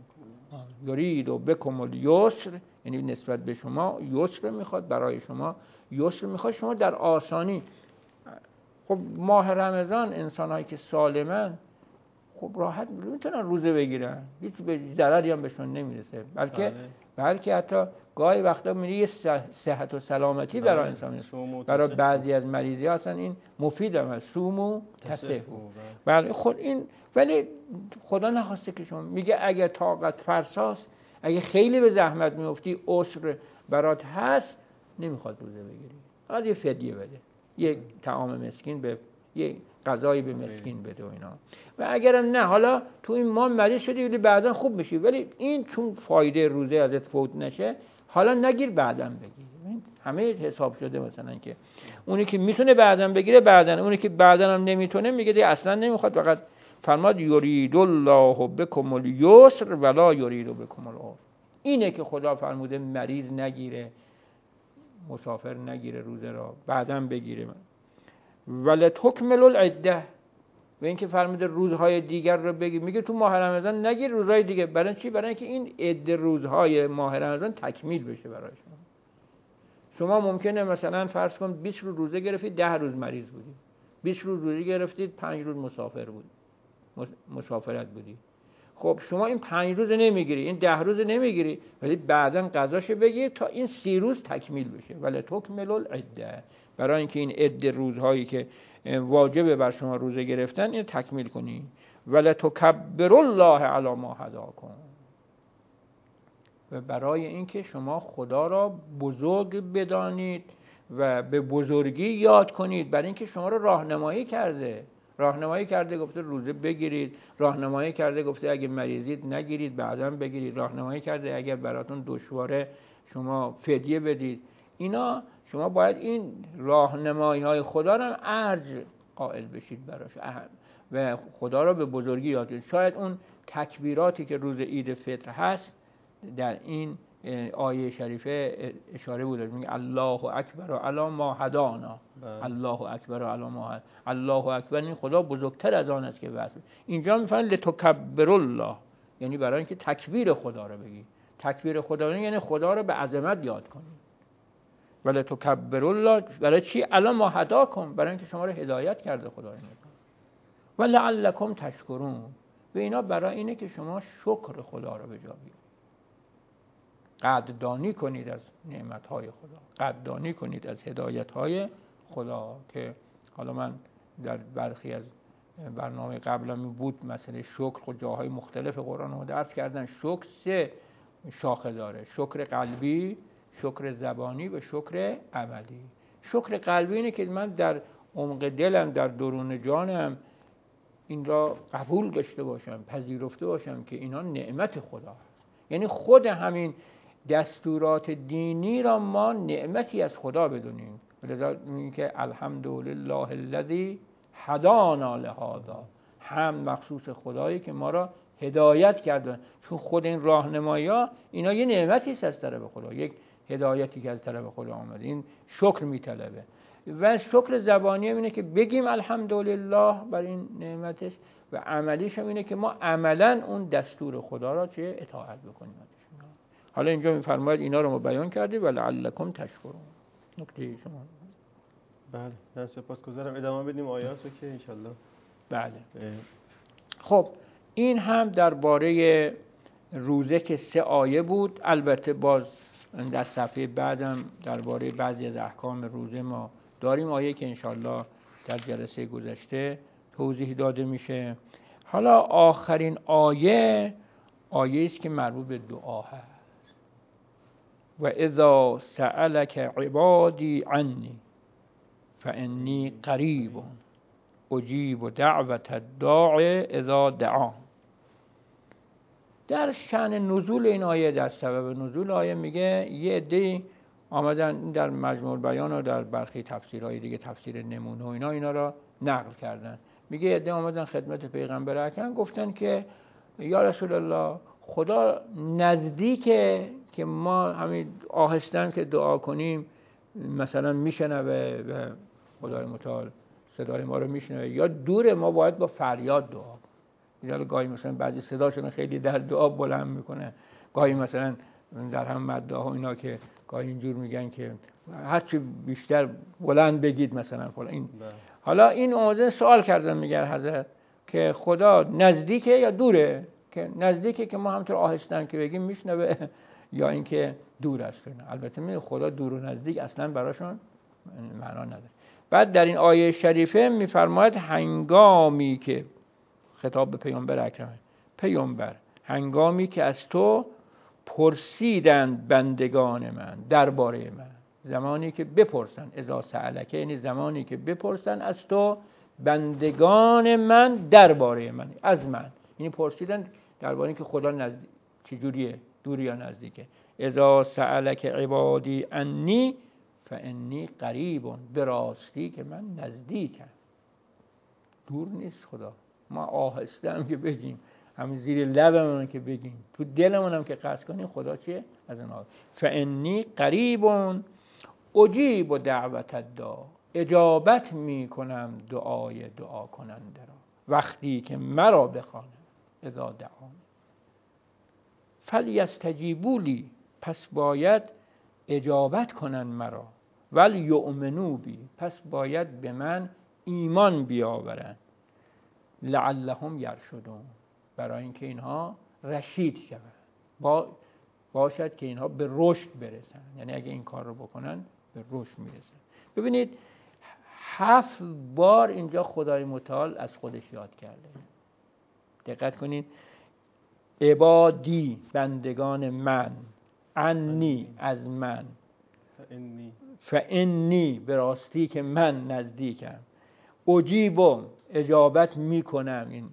یرید و بکم الیسر، یعنی نسبت به شما یسر میخواد، برای شما یسر میخواد، شما در آسانی. خب ماه رمضان انسان‌هایی که سالمن خب راحت میتونن روزه بگیرن، هیچ به ضرری هم بهشون نمیرسه، بلکه بلکه حتی گاهی وقتا میگه یه صحت و سلامتی برای انسان است. برای بعضی از مریضی ها اصلا این مفید هم هست، سومو تسهو. بله خود این، ولی خدا نخواسته که شما میگه اگه طاقت فرساست، اگه خیلی به زحمت میفتی، عسر برات هست، نمیخواد روزه بگیری، فقط یه فدیه بده، یک طعام مسکین به یه غذایی به مسکین بده و اینا. و اگرم نه حالا تو این ماه مریض شدی ولی بعداً خوب میشی، ولی این چون فایده روزه ازت فوت نشه، حالا نگیر بعداً بگیر. همه حساب شده مثلا که اونی که میتونه بعداً بگیره بعداً، اونی که بعداً هم نمیتونه میگه دیگه اصلا نمیخواد. فقط فرماد یرید الله بکم الیسر ولا یرید بکم العسر. اینه که خدا فرموده مریض نگیره، مسافر نگیره روزه را، بعداً بگیره. ولی تکمل العده، و اینکه فرموده روزهای دیگر رو بگیر، میگه تو ماه رمضان نگیر روزهای دیگه. برای چی؟ برای اینکه این عده روزهای ماه رمضان تکمیل بشه برای شما. شما ممکنه مثلا فرض کن بیست روز روزه گرفتید، ده روز مریض بودید، بیست روز روزه گرفتید، پنج روز مسافر بود مسافرت بودی. خب شما این پنج روز نمیگیری، این ده روز نمیگیری، ولی بعداً قضاشو بگیر تا این سی روز تکمیل بشه. ولی تکمل العده، برای اینکه این عده روزهایی که واجبه بر شما روزه گرفتن این تکمیل کنی. ولی تکبر الله علی ما هداکم، و برای اینکه شما خدا را بزرگ بدانید و به بزرگی یاد کنید، برای اینکه شما را راهنمایی کرده. راهنمایی کرده گفته روزه بگیرید، راهنمایی کرده گفته اگه مریضید نگیرید بعداً بگیرید، راهنمایی کرده اگر براتون دشواره شما فدیه بدید. اینا شما باید این راهنمایی های خدا را ارج قائل بشید براش و خدا را به بزرگی یاد کنید. شاید اون تکبیراتی که روز عید فطر هست در این آیه شریفه اشاره بوده، میگه الله اکبر علی ما هدانا، الله اکبر علی ما هدانا، الله اکبر این خدا بزرگتر از آن است که بس. اینجا میفهمن لتکبر الله، یعنی برای اینکه تکبیر خدا رو بگی. تکبیر خدا یعنی خدا رو به عظمت یاد کنی. ولی تکبر الله برای چی؟ علی ما هداکم، برای اینکه شما رو هدایت کرده خدا. و لعلکم تشکرون، و اینا برای اینه که شما شکر خدا رو به جا بیارید، قدردانی کنید از نعمت‌های خدا، قدردانی کنید از هدایت‌های خدا. که حالا من در برخی از برنامه قبلم بود مسئله شکر و جاهای مختلف قرآن رو درس کردن. شکر سه شاخه داره: شکر قلبی، شکر زبانی و شکر عملی. شکر قلبی اینه که من در عمق دلم، در درون جانم این را قبول داشته باشم، پذیرفته باشم که اینا نعمت خدا هست. یعنی خود همین دستورات دینی را ما نعمتی از خدا بدونیم. لذا میگه که الحمدلله الذی هدانا لهذا، حمد مخصوص خدایی که ما را هدایت کرده. چون خود این راهنمایی‌ها اینا یه نعمتی است از طرف خدا، یک هدایتی که از طرف خدا آمده، این شکر میطلبه. و شکر زبانی هم اینه که بگیم الحمدلله بر این نعمتش، و عملیش هم اینه که ما عملاً اون دستور خدا را چه اطاعت بکنیم. حالا اینجا میفرماید اینا رو ما بیان کردیم ولعلکم تشکرون. نکته شما. بله، نه سپاسگزارم. ادامه بدیم آیات رو که انشالله. بله. خب این هم درباره روزه که سه آیه بود. البته باز در صفحه بعدم درباره بعضی از احکام روزه ما داریم آیه که انشالله در جلسه گذشته توضیح داده میشه. حالا آخرین آیه آیه است که مربوط به دعا هست. و اذا سألك عبادی عنی فانی قریب اجیب دعوت الداع اذا دعان. در شأن نزول این آیه، در سبب نزول آیه میگه یه عده‌ای آمدن در مجموع بیان و در برخی تفسیرهای دیگه، تفسیر نمونه و اینا اینا را نقل کردن. میگه عده آمدن خدمت پیغمبر اکرم گفتن که یا رسول الله، خدا نزدیکه که ما همین آهستن که دعا کنیم مثلا میشنوه و خدای متعال صدای ما رو میشنوه، یا دوره ما باید با فریاد دعا کنیم. یا گاهی مثلا بعضی صداشون خیلی در دعا بلند میکنه، گاهی مثلا در هم مدعا اینا که گاهی اینجور میگن که هر چی بیشتر بلند بگید مثلا فلان این. حالا این اومدن سوال کردن، میگن حضرت که خدا نزدیکه یا دوره، که نزدیکه که ما همطور آهستن که بگیم میشنوه، یا اینکه دور است. البته می خدا دور و نزدیک اصلا براشون معنا نداره. بعد در این آیه شریفه میفرماید هنگامی که، خطاب به پیامبر اکرم، پیامبر هنگامی که از تو پرسیدند بندگان من درباره من، زمانی که بپرسن، اذا سألک، یعنی زمانی که بپرسن از تو بندگان من درباره من، از من، یعنی پرسیدن درباره اینکه خدا نزدیک چجوریه، دوری یا نزدیکه. اذا سألک عبادی انی فانی قریب، به راستی که من نزدیکم، دور نیست خدا. ما آهسته هم که بگیم، همین زیر لبمون که بگیم، تو دلمون هم که قصد کنیم، خدا چیه؟ از اون آهست. فانی قریب اجیب دعوت الداع، اجابت می کنم دعای دعا کننده را وقتی که مرا بخواند. اذا دعان فلیستجیبوا لی، پس باید اجابت کنن مرا، ولیؤمنوا بی، پس باید به من ایمان بیاورن، لعلهم یرشدون، برای اینکه اینها رشید شوند، با باشد که اینها به رشد برسن. یعنی اگه این کار رو بکنن به رشد میرسن. ببینید هفت بار اینجا خدای متعال از خودش یاد کرده. دقت کنید، عبادی بندگان من، انی از من، فانی فانی به راستی که من نزدیکم، اجیبم اجابت میکنم، این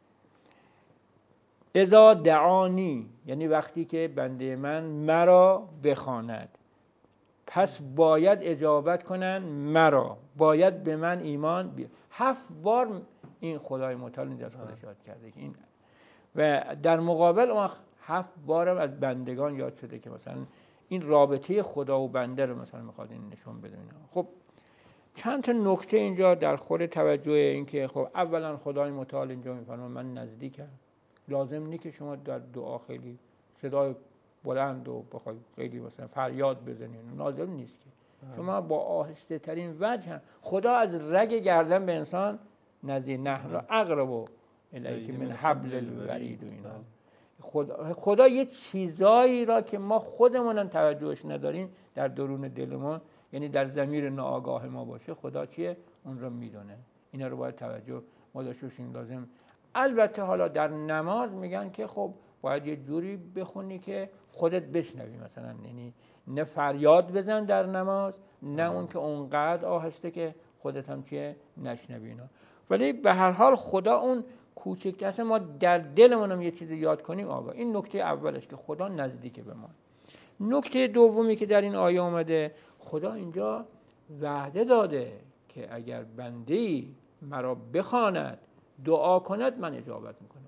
اذا دعانی یعنی وقتی که بنده من مرا بخواند، پس باید اجابت کنن مرا، باید به من ایمان بی... هفت بار این خدای متعال اینجا خودش یاد کرده که این، و در مقابل اون هفت بارم از بندگان یاد شده که مثلا این رابطه خدا و بنده رو مثلا میخواد این نشون بده. خب چند تا نکته اینجا در خور توجه این که خب اولا خدای متعال اینجا میفرماید من نزدیکم، لازم نیست که شما در دعا خیلی صدای بلند و بخوای خیلی مثلا فریاد بزنید، لازم نیست که شما با آهسته ترین وجه هم. خدا از رگ گردن به انسان نزدیک، نحن اقرب الیک من حبل الورید و اینا. خدا خدا یه چیزایی را که ما خودمون توجهش نداریم در درون دلمون، یعنی در ضمیر ناآگاه ما باشه، خدا چیه اون رو میدونه. اینا رو باید توجه ما داشته باشیم. لازم البته حالا در نماز میگن که خب باید یه جوری بخونی که خودت بشنوی، مثلا یعنی نه فریاد بزن در نماز، نه اون که اونقدر آهسته که خودت هم چیه نشنوی اینا. ولی به هر حال خدا اون کوچکتر ما در دلمون هم یه چیزی یاد کنیم آقا. این نکته اولش که خدا نزدیکه به ما. نکته دومی که در این آیه اومده، خدا اینجا وعده داده که اگر بنده‌ای مرا بخواند دعا کند من اجابت میکنم.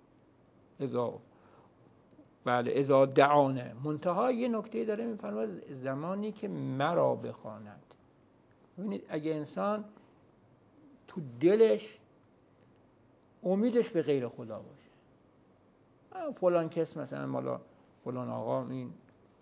اذا بله اذا دعانه، منتها یه نکته داره میفرماید زمانی که مرا بخواند. ببینید اگه انسان تو دلش امیدش به غیر خدا باشه، فلان کس مثلا مالا فلان آقا این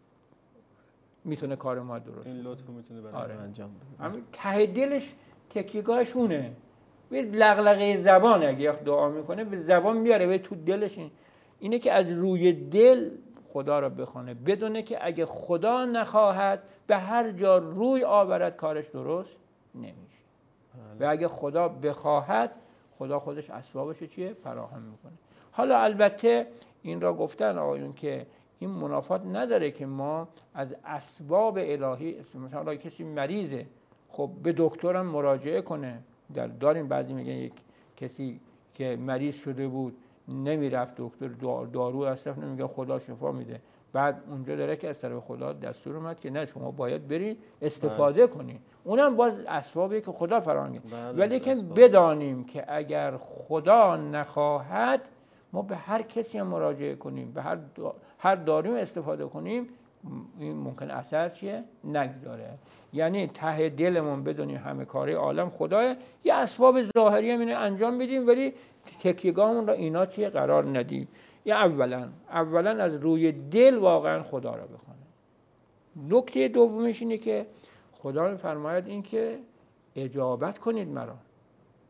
میتونه کار ما درست، این لطفو میتونه برای آره. انجام بده، همین ته دلش تکیه‌گاهش اونه. به لغلغه زبان اگه دعا میکنه به زبان میاره، به تو دلش این. اینه که از روی دل خدا رو بخونه، بدونه که اگه خدا نخواهد به هر جا روی آورد کارش درست نمیشه. و اگه خدا بخواهد خدا خودش اسبابش چیه فراهم میکنه. حالا البته این را گفتن آقایون که این منافات نداره که ما از اسباب الهی، مثلا کسی مریضه خب به دکترم مراجعه کنه. در داریم بعضی میگن یک کسی که مریض شده بود نمیرفت دکتر، دارو اصلا نمیگه خدا شفا میده، بعد اونجا داره که از طرف خدا دستور اومد که نه شما باید برید استفاده کنید. اونم باز اسبابی که خدا فراهم کرده. ولی که بدانیم که اگر خدا نخواهد ما به هر کسی هم مراجعه کنیم، به هر هر داروم استفاده کنیم، این ممکن اثر چیه نگذاره. یعنی ته دلمون بدونیم همه کاری عالم خداه، یه اسباب ظاهری هم اینو انجام میدیم ولی تکیه‌گاهمون را اینا چیه قرار ندیم. یا اولا اولا از روی دل واقعا خدا را بخونه. نکته دومش اینه که خدا میفرماید این که اجابت کنید مرا.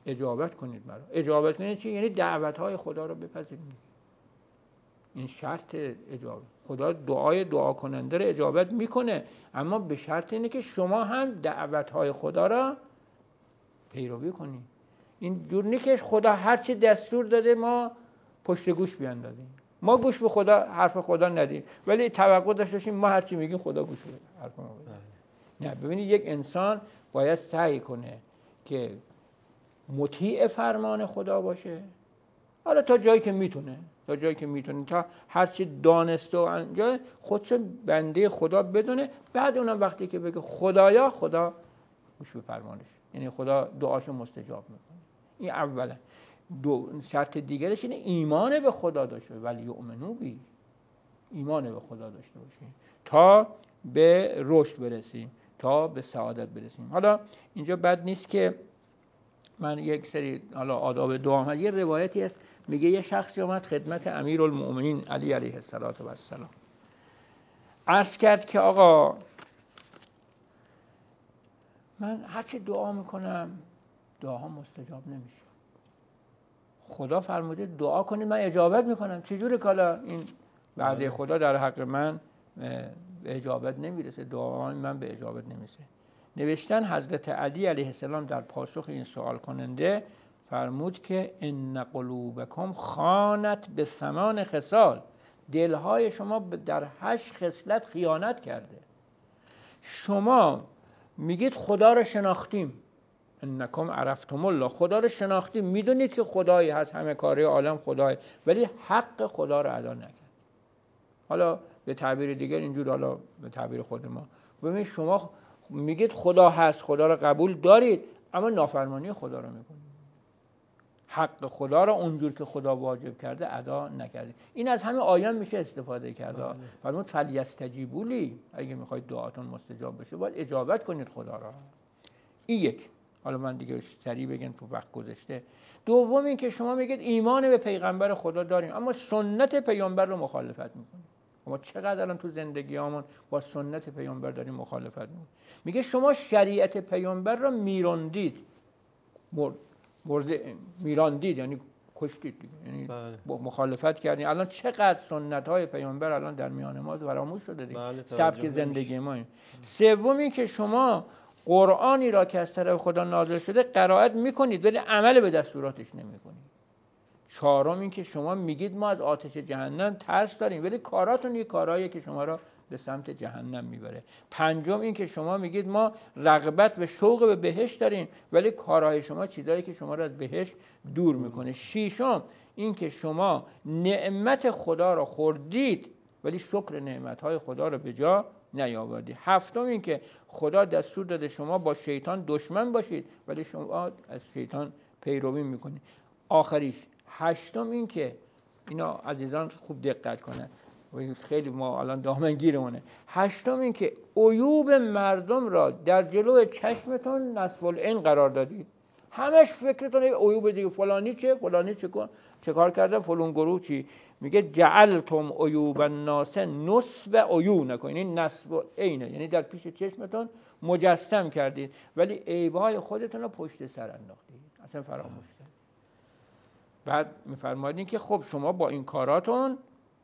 اجابت کنید مرا. اجابت کنید چی؟ یعنی دعوت‌های خدا رو بپذیرید. این شرط اجابت. خدا دعای دعا کننده رو اجابت میکنه، اما به شرط اینه که شما هم دعوت‌های خدا را پیروی کنید. این جور نیست که خدا هر چی دستور داده ما پشت گوش بیاندازیم. ما گوش به خدا حرف خدا ندیم، ولی توقع داشته باشیم ما هر چی میگیم خدا گوش بده حرف ما بده. نه، ببینید یک انسان باید سعی کنه که مطیع فرمان خدا باشه، حالا تا جایی که میتونه، تا جایی که میتونه، تا هر چی دانسته و انجام خودشو بنده خدا بدونه. بعد اونم وقتی که بگه خدایا، خدا گوش به فرمانش، یعنی خدا دعاشو مستجاب میکنه. این اولا. دو شرط دیگرش اینه ایمان به خدا داشته، ولی یؤمنو بی، ایمان به خدا داشته باشیم تا به رشد برسیم، تا به سعادت برسیم. حالا اینجا بد نیست که من یک سری حالا آداب دعا هم، یه روایتی هست میگه یه شخصی اومد خدمت امیرالمؤمنین علی علیه السلام، عرض کرد که آقا من هرچی دعا میکنم دعاها مستجاب نمیشه. خدا فرموده دعا کنید من اجابت میکنم. چجوری کالا این وعده خدا در حق من به اجابت نمیرسه، دعای من به اجابت نمیرسه؟ نوشتن حضرت علی علیه السلام در پاسخ این سوال کننده فرمود که ان قلوبکم خانت به ثمان خصال، دلهای شما در هشت خصلت خیانت کرده. شما میگید خدا رو شناختیم، انکم عرفتم الله، خدا رو شناختیم، میدونید که خدایی هست، همه کاره عالم خدایی، ولی حق خدا رو ادا نکرد. حالا به تعبیر دیگر اینجور، حالا به تعبیر خود ما ببینید شما میگید خدا هست، خدا رو قبول دارید، اما نافرمانی خدا رو میکنید، حق خدا رو اونجور که خدا واجب کرده ادا نکردید. این از همه آیان میشه استفاده کرد. فرمود فلیستجیبوا لی، اگه میخواید دعاتون مستجاب بشه باید اجابت کنید خدا را. این یک. حالا من دیگه سریع بگم تو وقت گذشته. دوم این که شما میگید ایمان به پیغمبر خدا داریم، اما سنت پیامبر رو مخالفت میکنید. ما چقدر الان تو زندگیامون با سنت پیامبر داریم مخالفت میکنیم. میگه شما شریعت پیامبر رو میراندید، مرد میراندید یعنی کشتید دیگه، یعنی مخالفت کردین. الان چقدر سنت های پیامبر الان در میان ما فراموش شده دیگه، سبک زندگی ما. سوم این که شما قرآنی را که از طرف خدا نازل شده قرائت میکنید ولی عمل به دستوراتش نمیکنید. چهارم این که شما میگید ما از آتش جهنم ترس داریم ولی کاراتون یه کارهاییه که شما را به سمت جهنم میبره. پنجم این که شما میگید ما رغبت و شوق به بهشت داریم ولی کارهای شما چیزایی که شما را از بهشت دور میکنه. ششم این که شما نعمت خدا را خوردید ولی شکر نعمتهای خدا را به جا نیاوردید. هفتم این که خدا دستور داده شما با شیطان دشمن باشید ولی شما از شیطان پیروی میکنید. آخریش هشتم این که اینا عزیزان خوب دقت کنن، خیلی ما الان دامنگیرمونه. هشتم این که عیوب مردم را در جلو چشمتون نصب العین قرار دادید. همش فکرتون عیوب دیگه، فلانی چه فلانی چه کن چه کار کرده، فلان گروه چی. میگه جعلتم عیوب الناس نصب عیونکم، یعنی نصب عینه، یعنی در پیش چشمتون مجسم کردید ولی عیبهای خودتون رو پشت سر انداختید، اصلا فراموش کردید. بعد میفرمایید که خب شما با این کاراتون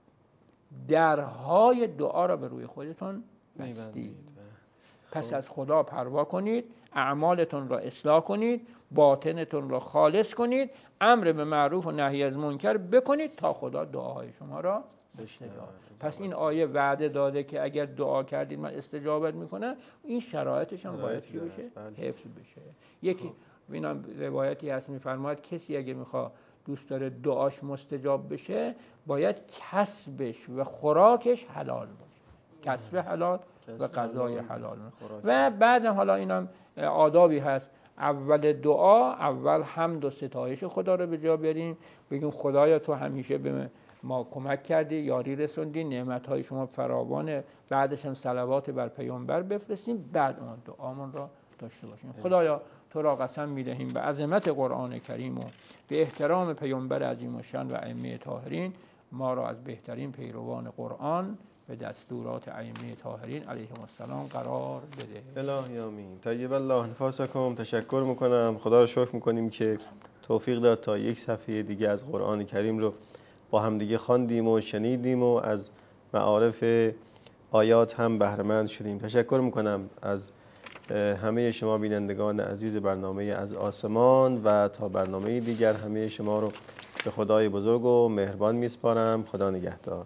درهای دعا را به روی خودتون بستید. پس از خدا پروا کنید، اعمالتون را اصلاح کنید، باطنتون را خالص کنید، امر به معروف و نهی از منکر بکنید تا خدا دعاهای شما را استجاب. پس این آیه وعده داده که اگر دعا کردید من استجابت میکنم، این شرایطش هم باید چی بشه؟ حفظ بشه. یکی ببینم روایتی هست میفرماید کسی اگه میخواد دوست داره دعاش مستجاب بشه باید کسبش و خوراکش حلال باشه، کسب حلال و غذای حلال. و بعدم حالا اینم آدابی هست، اول دعا اول حمد و ستایش خدا رو به جا بیاریم، بگیم خدایا تو همیشه به ما کمک کردی، یاری رسوندی، نعمت‌های شما فراوانه. بعدش هم صلوات بر پیامبر بفرستیم، بعد اون دعامون را داشته باشیم. خدایا تو را قسم می‌دهیم به عظمت قرآن کریم و به احترام پیامبر عظیم الشان و ائمه طاهرین، ما را از بهترین پیروان قرآن به دستورات ائمه طاهرین علیهم السلام قرار بده. الهی آمین. طیب الله نفاسکم. تشکر میکنم، خدا رو شکر میکنیم که توفیق داد تا یک صفحه دیگه از قرآن کریم رو با هم دیگه خواندیم و شنیدیم و از معارف آیات هم بهره مند شدیم. تشکر میکنم از همه شما بینندگان عزیز برنامه از آسمان و تا برنامه دیگر همه شما رو به خدای بزرگ و مهربان میسپارم. خدا نگهدار.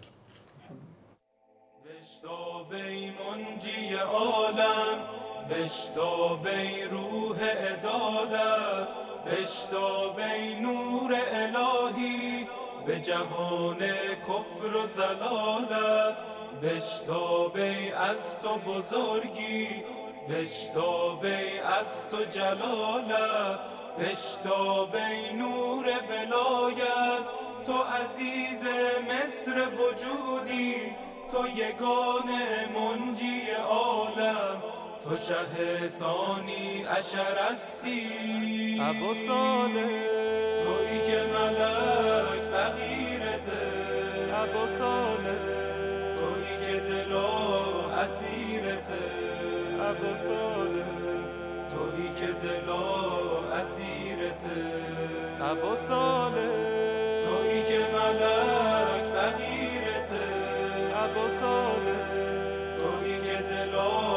بشتابی منجی عالم، بشتابی روح عدالت، بشتابی نور الهی به جهان کفر و ضلالت، بشتابی از تو بزرگی، بشتابی از تو جلالت، بشتابی نور ولایت، تو عزیز مصر وجودی، تو یگانه منجی عالم، تو شه ثانی عشر هستی. ابو صالح تویی که ملک فقیرته، ابو صالح تویی که دلا اسیرته، ابو صالح تویی که دلا اسیرته، ابو صالح تویی که ملک فقیرته، ابو صالح تویی که دلا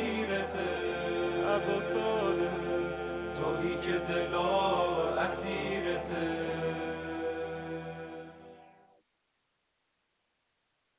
اسیرته، ابو صالح تویی که دلا اسیرته.